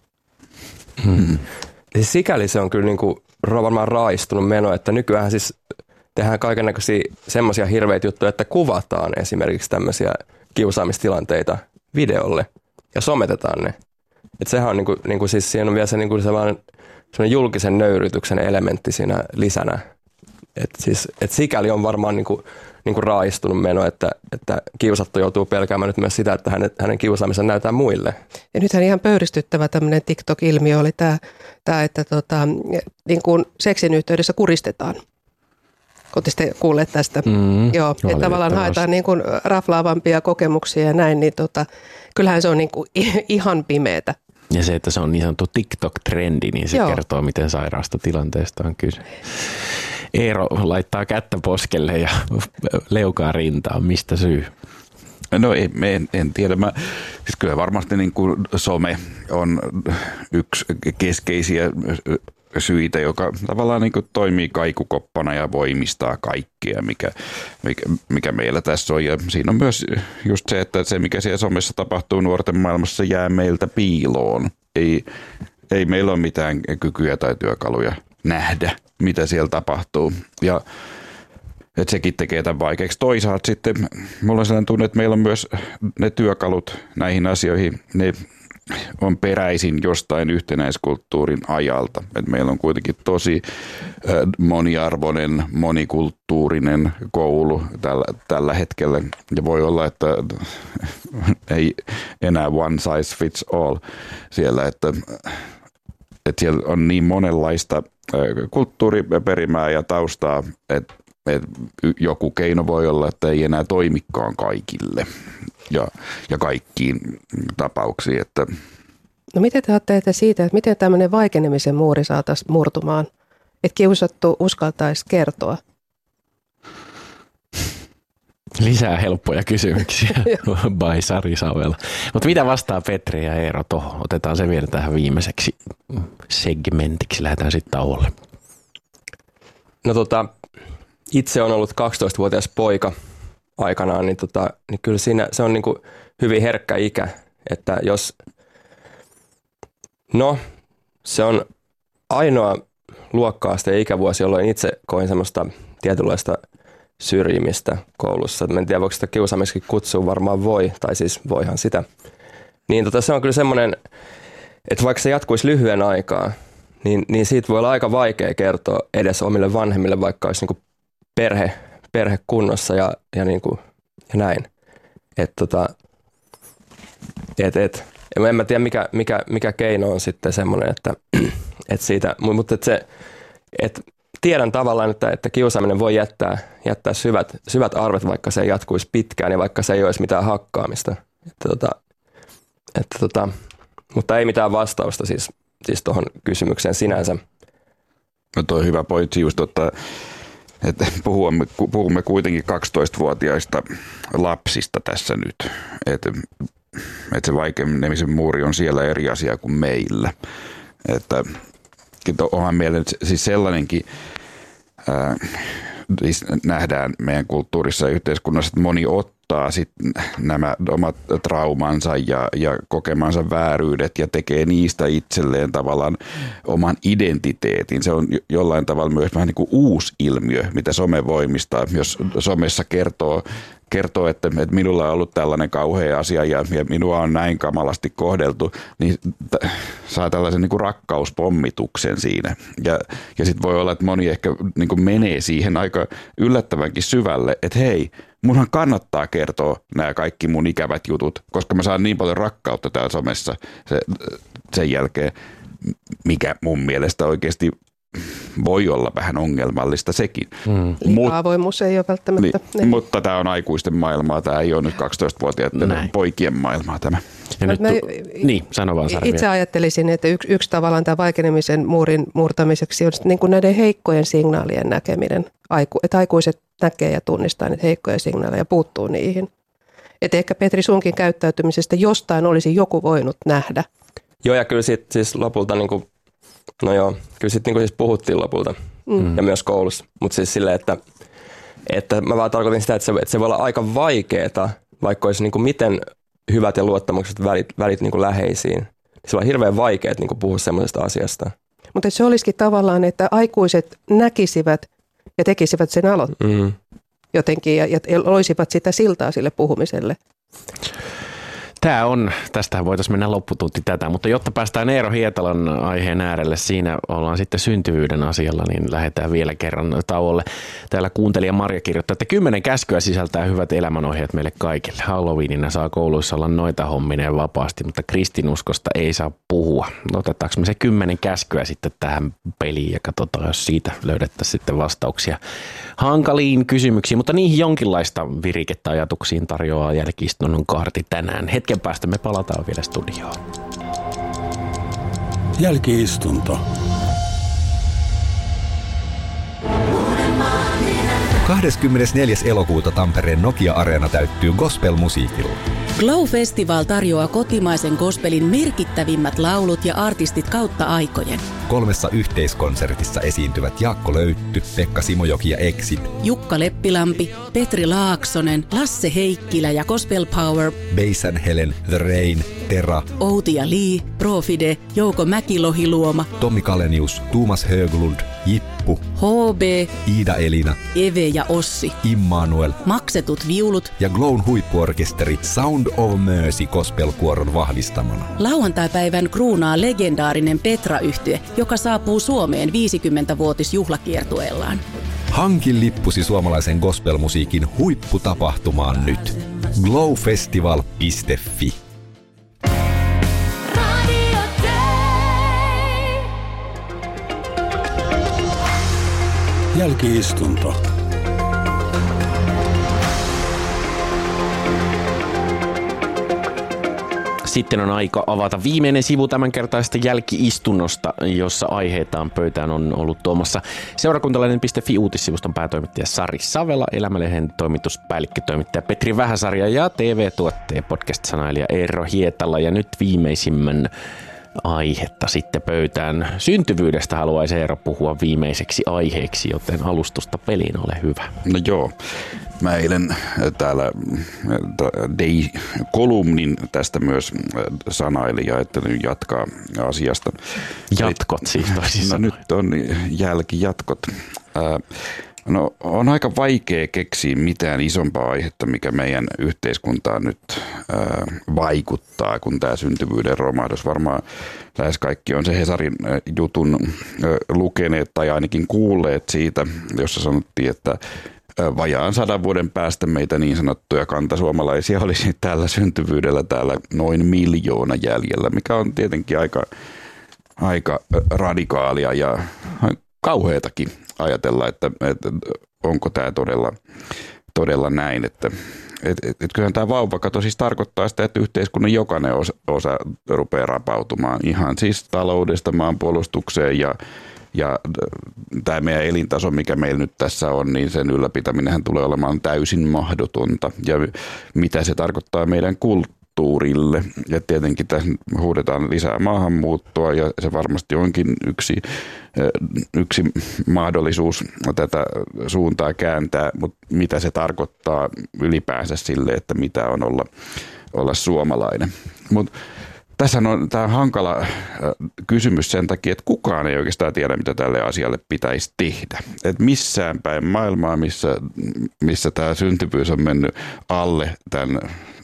Hmm. Siis sikäli se on kyllä niin kuin varmaan raaistunut meno, että nykyään siis tehdään kaikennäköisiä semmoisia hirveitä juttuja, että kuvataan esimerkiksi tämmöisiä kiusaamistilanteita videolle ja sometetaan ne. Että sehän on niinku, niinku siis siinä on vielä se niinku sellainen, sellainen julkisen nöyrytyksen elementti siinä lisänä. Että siis, et sikäli on varmaan niinku, niinku raaistunut meno, että, että kiusattu joutuu pelkäämään nyt myös sitä, että hänen, hänen kiusaamisen näytetään muille. Ja nythän ihan pöyristyttävä tämmöinen TikTok-ilmiö oli tämä, tämä että tota, niin kuin seksin yhteydessä kuristetaan. Oletteko te kuulleet tästä? Mm, Joo, että tavallaan haetaan niin kuin raflaavampia kokemuksia ja näin, niin tota, kyllähän se on niin kuin ihan pimeätä. Ja se, että se on niin sanottu TikTok-trendi, niin se Joo. kertoo, miten sairaasta tilanteesta on kyse. Eero laittaa kättä poskelle ja leukaa rintaan. Mistä syy? No en, en, en tiedä. Mä, siis kyllä varmasti niin kuin some on yksi keskeisiä syitä, joka tavallaan niin kuin toimii kaikukoppana ja voimistaa kaikkea, mikä, mikä, mikä meillä tässä on. Ja siinä on myös just se, että se, mikä siellä somessa tapahtuu nuorten maailmassa, jää meiltä piiloon. Ei, ei meillä ole mitään kykyä tai työkaluja nähdä, mitä siellä tapahtuu. Ja että sekin tekee tämän vaikeaksi. Toisaalta sitten mulla on sellainen tunne, että meillä on myös ne työkalut näihin asioihin, ne on peräisin jostain yhtenäiskulttuurin ajalta. Et meillä on kuitenkin tosi moniarvoinen, monikulttuurinen koulu tällä, tällä hetkellä. Ja voi olla, että ei enää one size fits all siellä, että, että siellä on niin monenlaista kulttuuriperimää ja taustaa, että, että joku keino voi olla, että ei enää toimikaan kaikille. Ja, ja kaikkiin tapauksiin. Että no miten te ajattelette siitä, että miten tämmöinen vaikenemisen muuri saataisiin murtumaan? Että kiusattu uskaltaisi kertoa? Lisää helppoja kysymyksiä by Sari Savela. Mutta mitä vastaa Petri ja Eero tuohon? Otetaan se vielä tähän viimeiseksi segmentiksi. Lähdetään sitten tauolle. No tota, itse on ollut kaksitoistavuotias poika aikanaan, niin, tota, niin kyllä siinä se on niin kuin hyvin herkkä ikä, että jos, no se on ainoa luokka-asteen ikävuosi, jolloin itse koin semmoista tietynlaista syrjimistä koulussa. Mä en tiedä, voiko sitä kiusaamiskin kutsua, varmaan voi, tai siis voihan sitä. Niin tota, se on kyllä semmoinen, että vaikka se jatkuisi lyhyen aikaa, niin, niin siitä voi olla aika vaikea kertoa edes omille vanhemmille, vaikka olisi niin kuin perhe, perhe kunnossa ja, ja, niin kuin, ja näin. Et tota, et, et, en mä tiedä, mikä, mikä, mikä keino on sitten semmoinen, että, että siitä, mutta että se, että tiedän tavallaan, että, että kiusaaminen voi jättää, jättää syvät, syvät arvet, vaikka se ei jatkuisi pitkään ja vaikka se ei olisi mitään hakkaamista. Että, tota, että, tota, mutta ei mitään vastausta siis, siis tuohon kysymykseen sinänsä. No toi hyvä pointsi just, että, että puhumme, puhumme kuitenkin kaksitoistavuotiaista lapsista tässä nyt. Että, että se vaikenemisen muuri on siellä eri asia kuin meillä. Että onhan meillä siis sellainenkin, ää, siis nähdään meidän kulttuurissa ja yhteiskunnassa, että moni ot, tuijottaa sit nämä omat traumansa ja, ja kokemansa vääryydet ja tekee niistä itselleen tavallaan oman identiteetin. Se on jollain tavalla myös vähän niin kuin uusi ilmiö, mitä some voimistaa, jos somessa kertoo, kertoo että, että minulla on ollut tällainen kauhea asia ja, ja minua on näin kamalasti kohdeltu, niin t- saa tällaisen niin kuin rakkauspommituksen siinä. Ja, ja sitten voi olla, että moni ehkä niin kuin menee siihen aika yllättävänkin syvälle, että hei, munhan kannattaa kertoa nämä kaikki mun ikävät jutut, koska mä saan niin paljon rakkautta täällä somessa se, sen jälkeen, mikä mun mielestä oikeasti voi olla vähän ongelmallista sekin. Mm. Mut, avoimuus ei ole välttämättä. Niin, mutta tämä on aikuisten maailmaa, tämä ei ole nyt kaksitoistavuotiaiden poikien maailmaa tämä. Ja nyt mä, tu- niin, sano vaan Sari. Itse ajattelisin, että yksi, yksi tavallaan tämä vaikenemisen muurin murtamiseksi on niin kuin näiden heikkojen signaalien näkeminen. Aiku, että aikuiset näkee ja tunnistaa niitä heikkoja signaaleja ja puuttuu niihin. Että ehkä Petri sunkin käyttäytymisestä jostain olisi joku voinut nähdä. Joo, ja kyllä sit, siis lopulta, niin kuin, no joo, kyllä sitten niin siis puhuttiin lopulta mm. ja myös koulussa. Mutta siis silleen, että, että mä vaan tarkoitin sitä, että se, että se voi olla aika vaikeaa, vaikka olisi niin kuin miten hyvät ja luottamukset välit, välit niin kuin läheisiin. Se on hirveän vaikeaa niin kuin puhua semmoisesta asiasta. Mutta se olisikin tavallaan, että aikuiset näkisivät ja tekisivät sen aloitteen mm. jotenkin ja, ja loisivat sitä siltaa sille puhumiselle. Tämä on, tästähän voitaisiin mennä lopputunti tätä, mutta jotta päästään Eero Hietalon aiheen äärelle, siinä ollaan sitten syntyvyyden asialla, niin lähdetään vielä kerran tauolle. Täällä kuuntelija Marja kirjoittaa, että kymmenen käskyä sisältää hyvät elämänohjeet meille kaikille. Halloweenina saa kouluissa olla noita hommineen vapaasti, mutta kristinuskosta ei saa puhua. Otetaanko me se kymmenen käskyä sitten tähän peliin ja katsotaan, jos siitä löydettäisiin sitten vastauksia hankaliin kysymyksiin, mutta niihin jonkinlaista virikettä ajatuksiin tarjoaa jälki-istunnon kaarti tänään. Hetken päästä me palataan vielä studioon. Jälki-istunto. kahdeskymmenesneljäs elokuuta Tampereen Nokia-areena täyttyy gospel-musiikilla. Glow Festival tarjoaa kotimaisen gospelin merkittävimmät laulut ja artistit kautta aikojen. Kolmessa yhteiskonsertissa esiintyvät Jaakko Löytty, Pekka Simojoki ja Exit, Jukka Leppilampi, Petri Laaksonen, Lasse Heikkilä ja Gospel Power, Bass and Helen, The Rain, Tera, Outi ja Lee, Profide, Jouko Mäkilohiluoma, Tommi Kalenius, Tuumas Höglund, Jippu, H B, Iida Elina, Eve ja Ossi, Immanuel, Maksetut viulut ja Glown huippuorkesteri Sound of Mercy gospelkuoron vahvistamana. Lauantaipäivän kruunaa legendaarinen Petra-yhtye, joka saapuu Suomeen viisikymmentävuotisjuhlakiertueellaan. Hankin lippusi suomalaisen gospelmusiikin huipputapahtumaan nyt. glowfestival piste fi. Jälki-istunto. Sitten on aika avata viimeinen sivu tämänkertaisesta jälki-istunnosta, jossa aiheitaan pöytään on ollut tuomassa seurakuntalainen piste fi uutissivuston päätoimittaja Sari Savela, Elämälehden toimituspäällikkö toimittaja Petri Vähäsarja ja T V-tuottaja podcast-sanailija Eero Hietala. Ja nyt viimeisimmän aihetta sitten pöytään. Syntyvyydestä haluaisi Eero puhua viimeiseksi aiheeksi, joten alustusta peliin, ole hyvä. No joo. Mä eilen täällä Day-kolumnin tästä myös sanailin ja ajattelin jatkaa asiasta. Jatkot siis toisin No nyt on jälkijatkot. No on aika vaikea keksiä mitään isompaa aihetta, mikä meidän yhteiskuntaan nyt ää, vaikuttaa, kun tämä syntyvyyden romahdus. Varmaan lähes kaikki on se Hesarin jutun ää, lukeneet tai ainakin kuulleet siitä, jossa sanottiin, että vajaan sadan vuoden päästä meitä niin sanottuja kantasuomalaisia olisi tällä syntyvyydellä täällä noin miljoona jäljellä, mikä on tietenkin aika, aika radikaalia ja kauheatakin ajatella, että, että onko tämä todella, todella näin, että et, et, et kyllähän tämä vauvakato siis tarkoittaa sitä, että yhteiskunnan jokainen osa, osa rupeaa rapautumaan ihan siis taloudesta maanpuolustukseen ja Ja tämä meidän elintaso, mikä meillä nyt tässä on, niin sen ylläpitäminenhän tulee olemaan täysin mahdotonta. Ja mitä se tarkoittaa meidän kulttuurille? kulttuurille. Ja tietenkin tässä huudetaan lisää maahanmuuttoa ja se varmasti onkin yksi, yksi mahdollisuus tätä suuntaa kääntää, mutta mitä se tarkoittaa ylipäänsä sille, että mitä on olla, olla suomalainen. Mutta tässä on tämä hankala kysymys sen takia, että kukaan ei oikeastaan tiedä, mitä tälle asialle pitäisi tehdä. Et missään päin maailmaa, missä, missä tämä syntyvyys on mennyt alle tämän,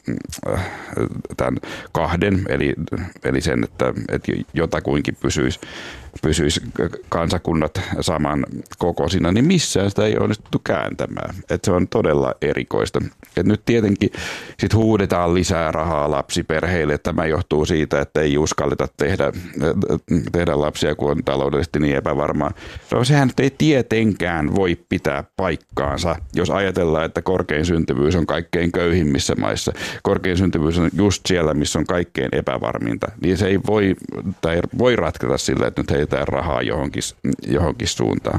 tämän kahden, eli, eli sen, että, että jotakuinkin pysyisi, pysyisi kansakunnat saman kokoisina, niin missään sitä ei onnistuttu kääntämään. Et se on todella erikoista. Et nyt tietenkin sit huudetaan lisää rahaa lapsiperheille. Tämä johtuu siitä, että ei uskalleta tehdä, tehdä lapsia, kun on taloudellisesti niin epävarmaa. No sehän nyt ei tietenkään voi pitää paikkaansa, jos ajatellaan, että korkein syntyvyys on kaikkein köyhimmissä maissa. Korkein syntyvyys on just siellä, missä on kaikkein epävarminta. Niin se ei voi, tai voi ratketa sillä, että nyt heitetään rahaa johonkin, johonkin suuntaan.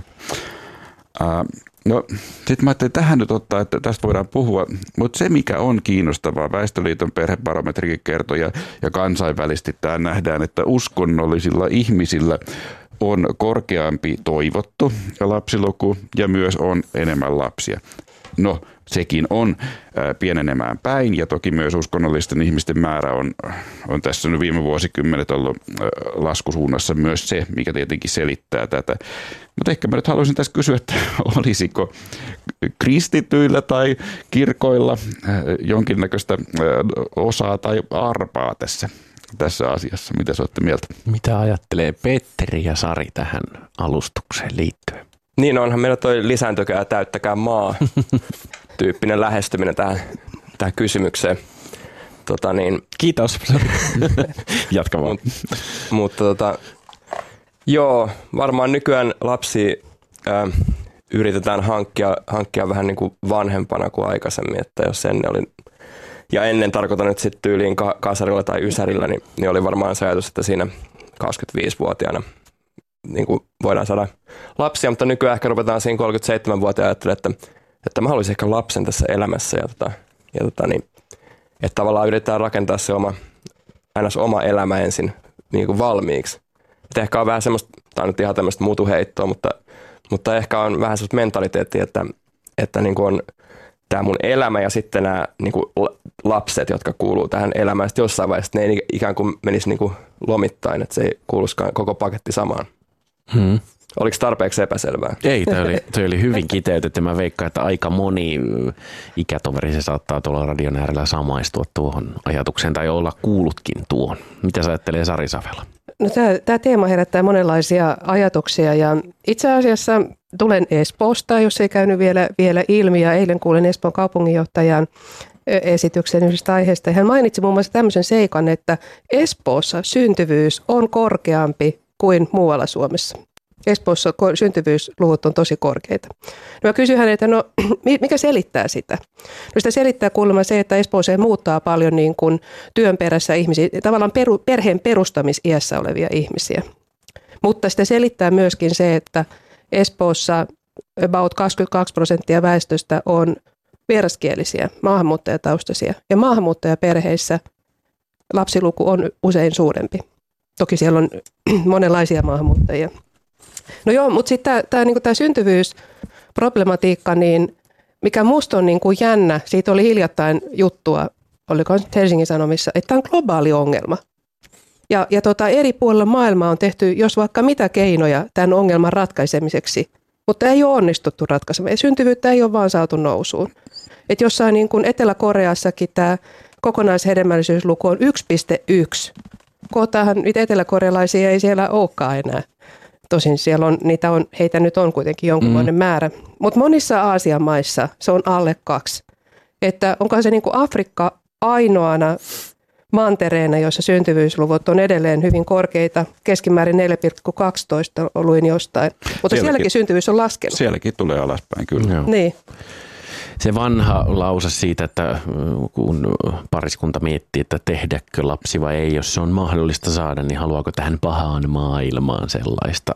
Uh, No sitten mä ajattelin tähän nyt ottaa, että tästä voidaan puhua, mutta se mikä on kiinnostavaa, Väestöliiton perhebarometrikin kertoo ja, ja kansainvälisesti tämä nähdään, että uskonnollisilla ihmisillä on korkeampi toivottu lapsiluku ja myös on enemmän lapsia. No sekin on pienenemään päin ja toki myös uskonnollisten ihmisten määrä on, on tässä nyt viime vuosikymmenet ollut laskusuunnassa myös se, mikä tietenkin selittää tätä. Mutta ehkä mä nyt haluaisin tässä kysyä, että olisiko kristityillä tai kirkoilla jonkinnäköistä osaa tai arpaa tässä, tässä asiassa. Mitä sä olette mieltä? Mitä ajattelee Petteri ja Sari tähän alustukseen liittyen? Niin onhan meillä toi lisääntykää täyttäkää maa tyyppinen lähestyminen tähän, tähän kysymykseen. Tota niin, kiitos. Jatka vaan. Mut, mutta tota, joo, varmaan nykyään lapsi äh, yritetään hankkia, hankkia vähän niin kuin vanhempana kuin aikaisemmin, että jos ennen oli, ja ennen tarkoitan nyt sitten tyyliin ka- kasarilla tai ysärillä, niin, niin oli varmaan se ajatus, että siinä kaksikymmentäviisivuotiaana niin kuin voidaan saada lapsia, mutta nykyään ehkä ruvetaan siinä kolmekymmentäseitsemänvuotiaana ajattelemaan, että, että mä haluaisin ehkä lapsen tässä elämässä ja, tota, ja tota, niin, että tavallaan yritetään rakentaa se oma, aina se oma elämä ensin niin kuin valmiiksi. Et ehkä on vähän semmoista, tai on nyt ihan tämmöistä mutuheittoa, mutta, mutta ehkä on vähän semmoista mentaliteettia, että, että niin kuin on tämä mun elämä ja sitten nämä niin kuin lapset, jotka kuuluu tähän elämään. Sitten jossain vaiheessa ne ei ikään kuin menisi niin kuin lomittain, että se ei kuuluisikaan koko paketti samaan. Hmm. Oliko tarpeeksi epäselvää? Ei, toi oli, toi oli hyvin kiteytetty. Mä veikkaan, että aika moni ikätoveri se saattaa tuolla radion äärellä samaistua tuohon ajatukseen tai olla kuullutkin tuon. Mitä sä ajattelee Sari Savela? No, tämä teema herättää monenlaisia ajatuksia ja itse asiassa tulen Espoosta, jos ei käynyt vielä, vielä ilmi, ja eilen kuulen Espoon kaupunginjohtajan esityksen yhdestä aiheesta. Hän mainitsi muun muassa tämmöisen seikan, että Espoossa syntyvyys on korkeampi kuin muualla Suomessa. Espoossa syntyvyysluvut on tosi korkeita. No mä kysyin häneltä, no mikä selittää sitä? No sitä selittää kuulemma se, että Espooseen muuttaa paljon niin kuin työn perässä ihmisiä, tavallaan peru, perheen perustamisiässä olevia ihmisiä. Mutta sitä selittää myöskin se, että Espoossa about kaksikymmentäkaksi prosenttia väestöstä on vieraskielisiä, maahanmuuttajataustaisia. Ja maahanmuuttajaperheissä lapsiluku on usein suurempi. Toki siellä on monenlaisia maahanmuuttajia. No joo, mutta sitten tämä niinku syntyvyysproblematiikka, niin mikä musta on niinku jännä, siitä oli hiljattain juttua, oliko se Helsingin Sanomissa, että tämä on globaali ongelma. Ja, ja tota, eri puolilla maailmaa on tehty, jos vaikka mitä keinoja tämän ongelman ratkaisemiseksi, mutta ei ole onnistuttu ratkaisemaan. Ja syntyvyyttä ei ole vaan saatu nousuun. Et jossain niin kuin Etelä-Koreassakin tämä kokonaishedelmällisyysluku on yksi pilkku yksi. Kohtahan niitä eteläkorealaisia ei siellä olekaan enää. Tosin siellä on, niitä on, heitä nyt on kuitenkin jonkunlainen mm. määrä. Mutta monissa Aasian maissa se on alle kaksi. Että onkohan se niin kuin Afrikka ainoana mantereena, jossa syntyvyysluvut on edelleen hyvin korkeita, keskimäärin neljä pilkku kaksitoista luin jostain. Mutta sielläkin, sielläkin syntyvyys on laskenut. Sielläkin tulee alaspäin, kyllä. Joo. Niin. Se vanha lause siitä, että kun pariskunta miettii, että tehdäkö lapsi vai ei, jos se on mahdollista saada, niin haluaako tähän pahaan maailmaan sellaista?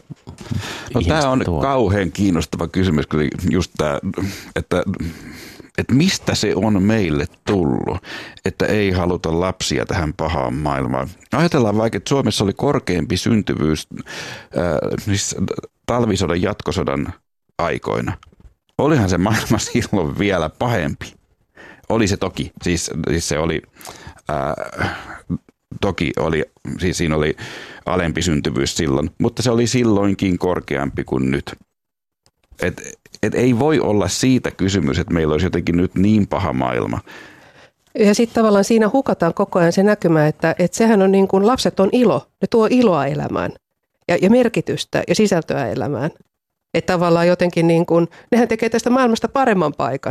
No, tämä on tuo kauhean kiinnostava kysymys, just tämä, että Että mistä se on meille tullut, että ei haluta lapsia tähän pahaan maailmaan. Ajatellaan vaikka, että Suomessa oli korkeampi syntyvyys äh, talvisodan jatkosodan aikoina. Olihan se maailma silloin vielä pahempi. Oli se toki, siis, siis se oli, äh, toki oli, siis siinä oli alempi syntyvyys silloin, mutta se oli silloinkin korkeampi kuin nyt. Et, et ei voi olla siitä kysymys, että meillä olisi jotenkin nyt niin paha maailma. Ja sitten tavallaan siinä hukataan koko ajan se näkymä, että, että sehän on niin kuin lapset on ilo, ne tuo iloa elämään ja, ja merkitystä ja sisältöä elämään. Että tavallaan jotenkin niin kuin, nehän tekee tästä maailmasta paremman paikan.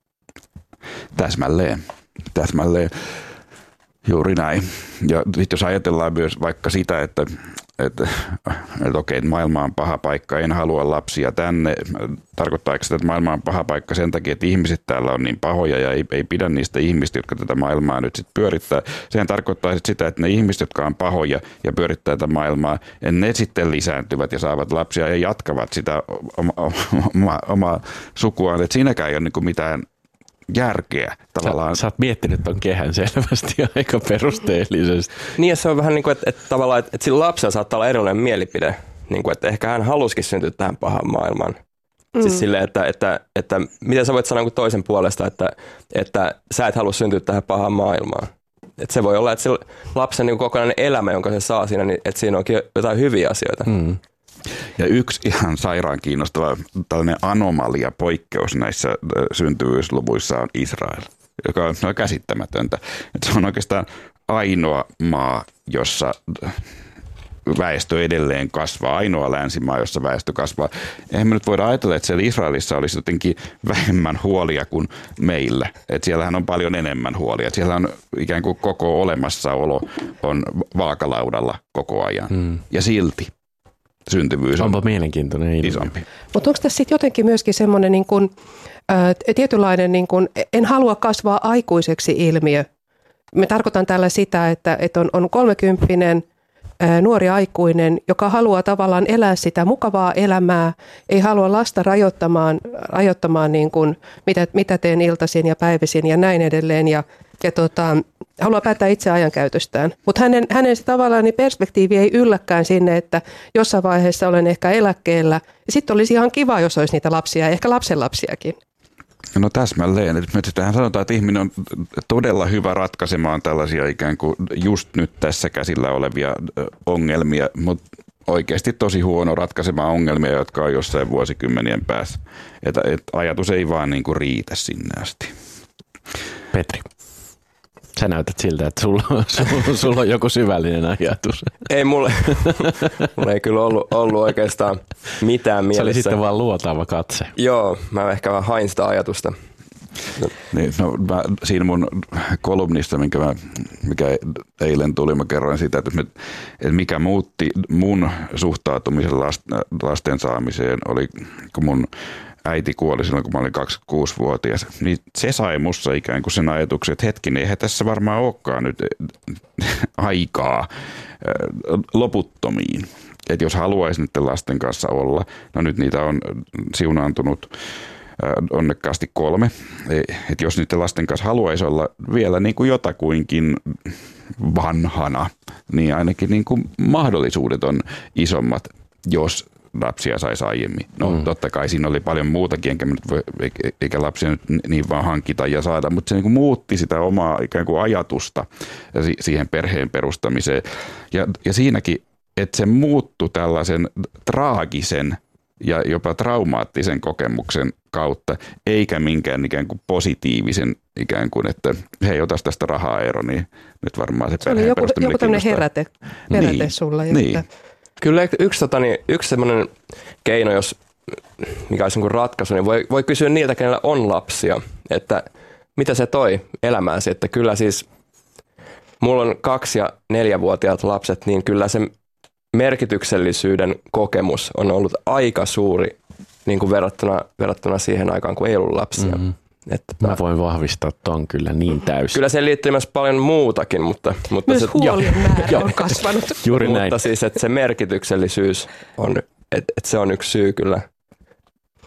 Täsmälleen, täsmälleen. Juuri näin. Ja sitten jos ajatellaan myös vaikka sitä, että, että, että okei, maailma on paha paikka, en halua lapsia tänne. Tarkoittaako sitä, että maailma on paha paikka sen takia, että ihmiset täällä on niin pahoja ja ei, ei pidä niistä ihmistä, jotka tätä maailmaa nyt sitten pyörittää. Sehän tarkoittaa sit sitä, että ne ihmiset, jotka on pahoja ja pyörittää tätä maailmaa, ne sitten lisääntyvät ja saavat lapsia ja jatkavat sitä omaa oma, oma sukuaan. Että siinäkään ei ole niin kuin mitään järkeä tavallaan. Sä, sä oot miettinyt ton kehän selvästi aika perusteellisesti. Niin ja se on vähän niin kuin, että, että tavallaan, että, että sillä lapsella saattaa olla erilainen mielipide. Niin kuin, että ehkä hän halusikin syntyä tähän pahaan maailmaan. Mm. Siis silleen, että, että, että, että miten sä voit sanoa toisen puolesta, että, että sä et halua syntyä tähän pahaan maailmaan. Että se voi olla, että sillä lapsen niin kokonainen elämä, jonka se saa siinä, niin että siinä onkin jotain hyviä asioita. Mm. Ja yksi ihan sairaan kiinnostava tällainen anomalia, poikkeus näissä syntyvyysluvuissa on Israel, joka on käsittämätöntä. Että se on oikeastaan ainoa maa, jossa väestö edelleen kasvaa, ainoa länsimaa, jossa väestö kasvaa. Eihän me nyt voida ajatella, että siellä Israelissa olisi jotenkin vähemmän huolia kuin meillä. Että siellähän on paljon enemmän huolia. Että siellä on ikään kuin koko olemassaolo on vaakalaudalla koko ajan. Hmm. Ja silti syntyvyys on Onpa mielenkiintoinen isompi. Mutta onko tässä sitten jotenkin myöskin semmoinen niin kuin, ä, tietynlainen, niin kuin, en halua kasvaa aikuiseksi ilmiö. Me tarkoitan tällä sitä, että, että on, on kolmekymppinen ä, nuori aikuinen, joka haluaa tavallaan elää sitä mukavaa elämää, ei halua lasta rajoittamaan, rajoittamaan niin kuin, mitä, mitä teen iltaisin ja päivisin ja näin edelleen. Ja, ja tota, haluaa päättää itse ajankäytöstään. Mutta hänen, hänen se tavallaan niin perspektiivi ei ylläkään sinne, että jossain vaiheessa olen ehkä eläkkeellä. Ja sitten olisi ihan kiva, jos olisi niitä lapsia, ehkä lapsenlapsiakin. No täsmälleen. Tähän sanotaan, että ihminen on todella hyvä ratkaisemaan tällaisia ikään kuin just nyt tässä käsillä olevia ongelmia, mutta oikeasti tosi huono ratkaisemaan ongelmia, jotka on jossain vuosikymmenien päässä. Että et ajatus ei vaan niin kuin riitä sinne asti. Petri. Sä näytät siltä, että sulla, sulla, sulla on joku syvällinen ajatus. Ei mulle, mulla ei kyllä ollut, ollut oikeastaan mitään mielessä. Se oli sitten vaan luotaava katse. Joo, mä ehkä vaan hain sitä ajatusta. Niin, no, mä, siinä mun kolumnista, minkä mä, mikä eilen tuli, mä kerroin sitä, että, me, että mikä muutti mun suhtautumisen lasten saamiseen oli, kun mun äiti kuoli silloin, kun mä olin kaksikymmentäkuusivuotias, niin se sai musta ikään kuin sen ajatuksen, että hetkinen, eihän tässä varmaan olekaan nyt aikaa loputtomiin. Että jos haluaisi niiden lasten kanssa olla, no nyt niitä on siunaantunut onnekkaasti kolme, että jos niiden lasten kanssa haluaisi olla vielä niin kuin jotakuinkin vanhana, niin ainakin niin kuin mahdollisuudet on isommat, jos lapsia saisi aiemmin. No mm. totta kai siinä oli paljon muutakin, enkä nyt voi, eikä lapsia nyt niin vaan hankita ja saada, mutta se niin kuin muutti sitä omaa ikään kuin ajatusta siihen perheen perustamiseen. Ja, ja siinäkin, että se muuttui tällaisen traagisen ja jopa traumaattisen kokemuksen kautta, eikä minkään ikään kuin positiivisen ikään kuin, että hei, otas tästä rahaa ero, niin nyt varmaan se, se perheen perustaminen joku tämmöinen heräte, heräte niin, sulla. Niin. Että kyllä yksi, tota, niin, yksi semmoinen keino, jos mikä olisi niin kuin ratkaisu, niin voi, voi kysyä niiltä, kenellä on lapsia, että mitä se toi elämääsi, että kyllä siis mulla on kaksi- ja neljävuotiaat lapset, niin kyllä se merkityksellisyyden kokemus on ollut aika suuri niin kuin verrattuna, verrattuna siihen aikaan, kun ei ollut lapsia. Mm-hmm. Että mä voin vahvistaa ton kyllä niin täysin. Kyllä siihen liittyy myös paljon muutakin, mutta... mutta myös se, huolien määrä on kasvanut. Juuri näin. Mutta siis, että se merkityksellisyys on, että, että se on yksi syy kyllä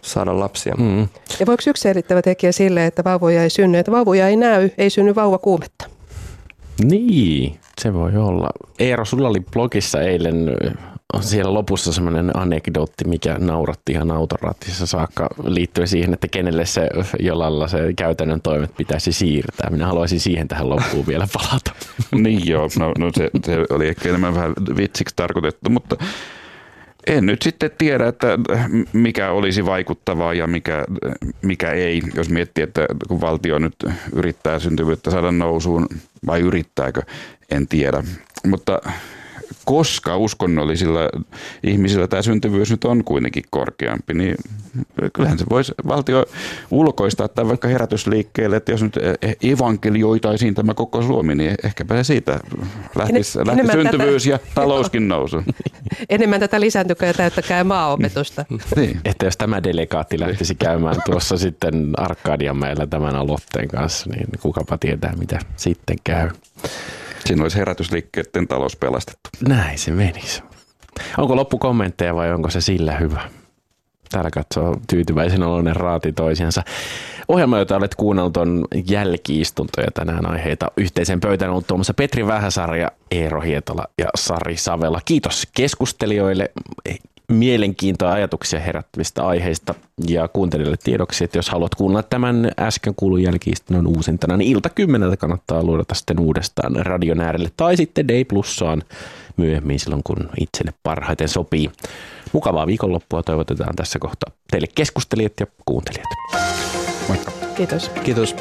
saada lapsia. Mm. Ja voiko yksi selittävä tekijä sille, että vauvoja ei synny, että vauvoja ei näy, ei synny vauvakuumetta? Niin, se voi olla. Eero, sulla oli blogissa eilen on siellä lopussa semmoinen anekdootti, mikä nauratti ihan autoratissa saakka liittyen siihen, että kenelle se jollain se käytännön toimet pitäisi siirtää. Minä haluaisin siihen tähän loppuun vielä palata. Niin joo, no, no se, se oli ehkä enemmän vähän vitsiksi tarkoitettu, mutta en nyt sitten tiedä, että mikä olisi vaikuttavaa ja mikä, mikä ei, jos miettii, että kun valtio nyt yrittää syntyvyyttä saada nousuun, vai yrittääkö, en tiedä. Mutta koska uskonnollisilla ihmisillä tämä syntyvyys nyt on kuitenkin korkeampi, niin kyllähän se voisi valtio ulkoistaa tai vaikka herätysliikkeelle, että jos nyt evankelioitaisiin tämä koko Suomi, niin ehkäpä se siitä lähtisi, en, lähtisi syntyvyys tätä, ja talouskin nousu. Enemmän tätä lisääntykää ja täyttäkää maaopetusta. Niin. Että jos tämä delegaatti lähtisi käymään tuossa sitten Arkadianmäellä tämän aloitteen kanssa, niin kukapa tietää, mitä sitten käy. Siinä olisi herätysliikkeiden talous pelastettu. Näin se menisi. Onko loppukommentteja vai onko se sillä hyvä? Täällä katsoo tyytyväisen oloinen raati toisiansa. Ohjelma, jota olet kuunnellut, on jälki-istuntoja tänään aiheita yhteiseen pöytään ollut tuomassa Petri Vähäsarja, Eero Hietola ja Sari Savela. Kiitos keskustelijoille mielenkiintoa ajatuksia herättävistä aiheista ja kuuntelijoille tiedoksi, että jos haluat kuunnella tämän äsken kuulun jälki-istunnon uusintana, niin ilta kymmeneltä kannattaa luodata sitten uudestaan radion äärelle tai sitten Day Plussaan myöhemmin silloin, kun itselle parhaiten sopii. Mukavaa viikonloppua toivotetaan tässä kohtaa teille keskustelijat ja kuuntelijat. Moikka. Kiitos. Kiitos.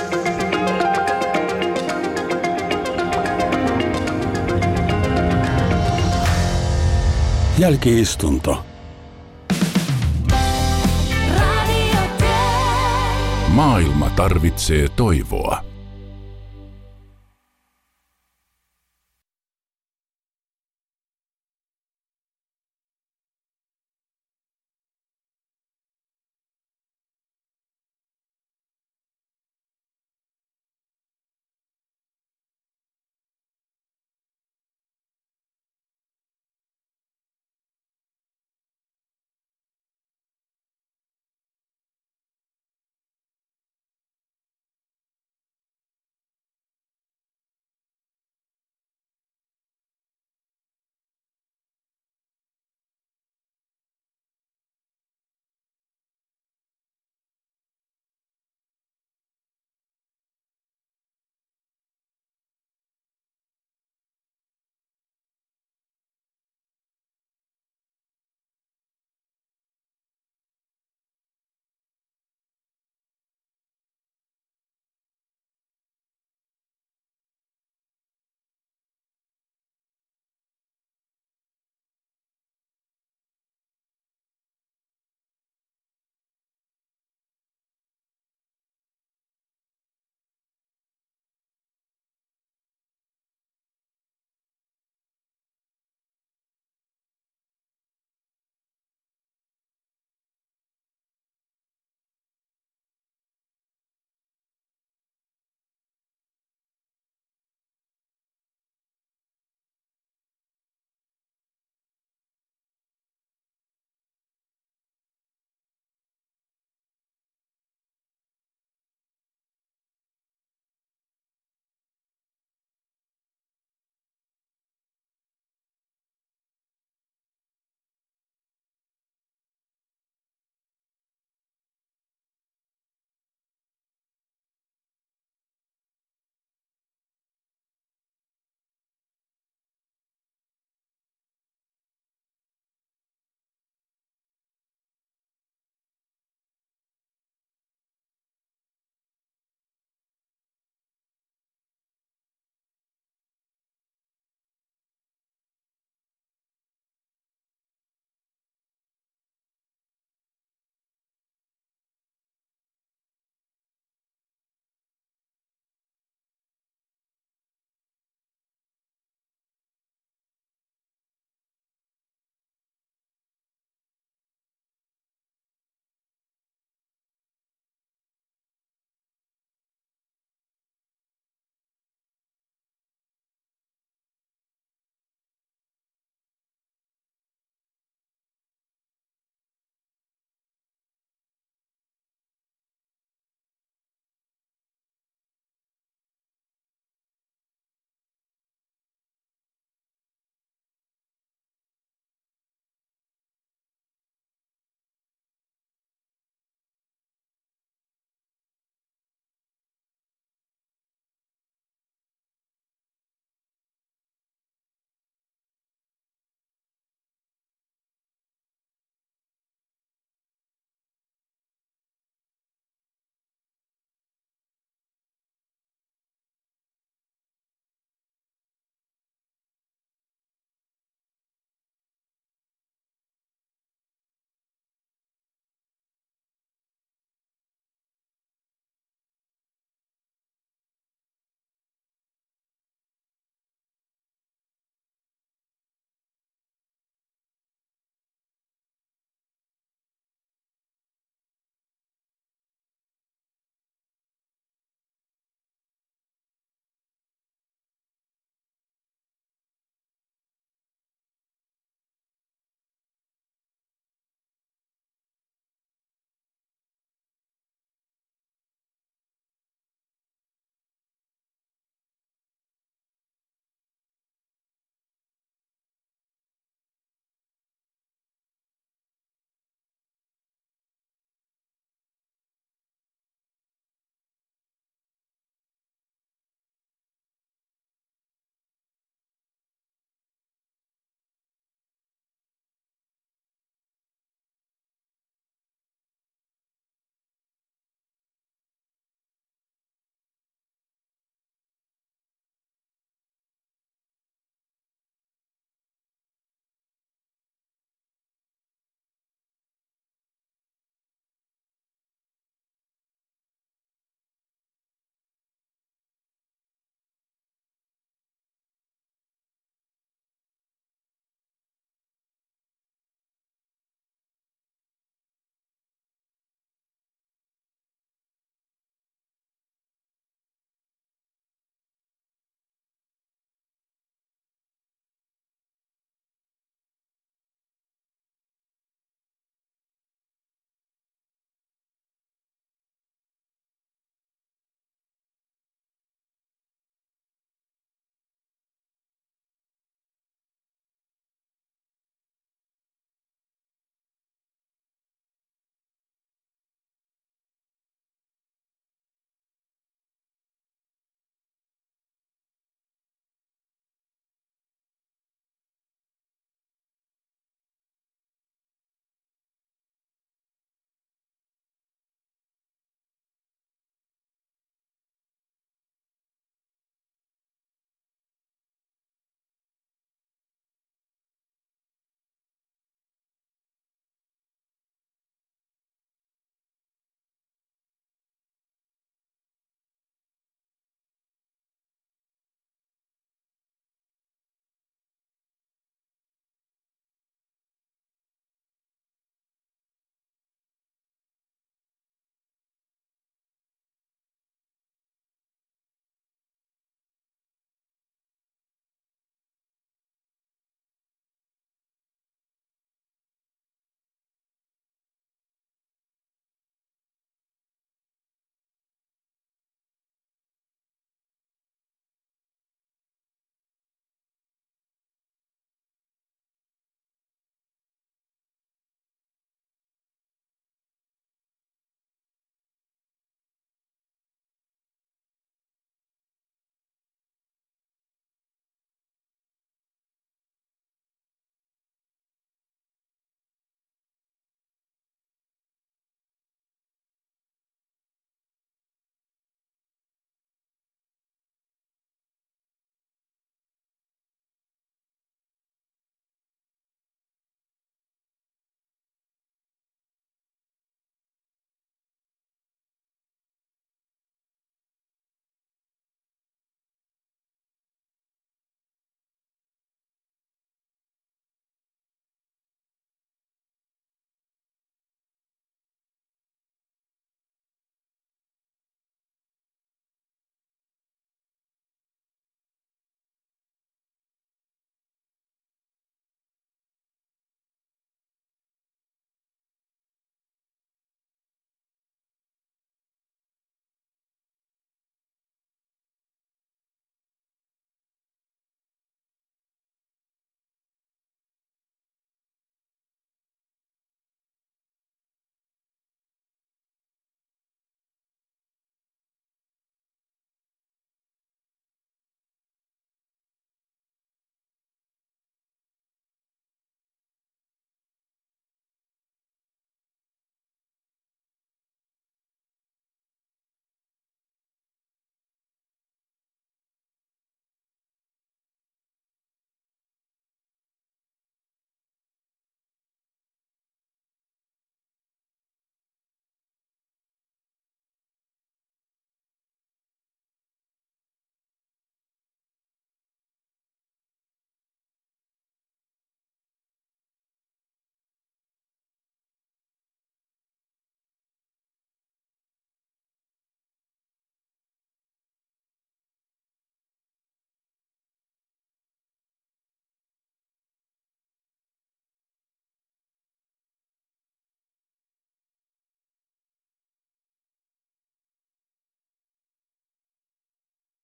Jälki-istunto. Maailma tarvitsee toivoa.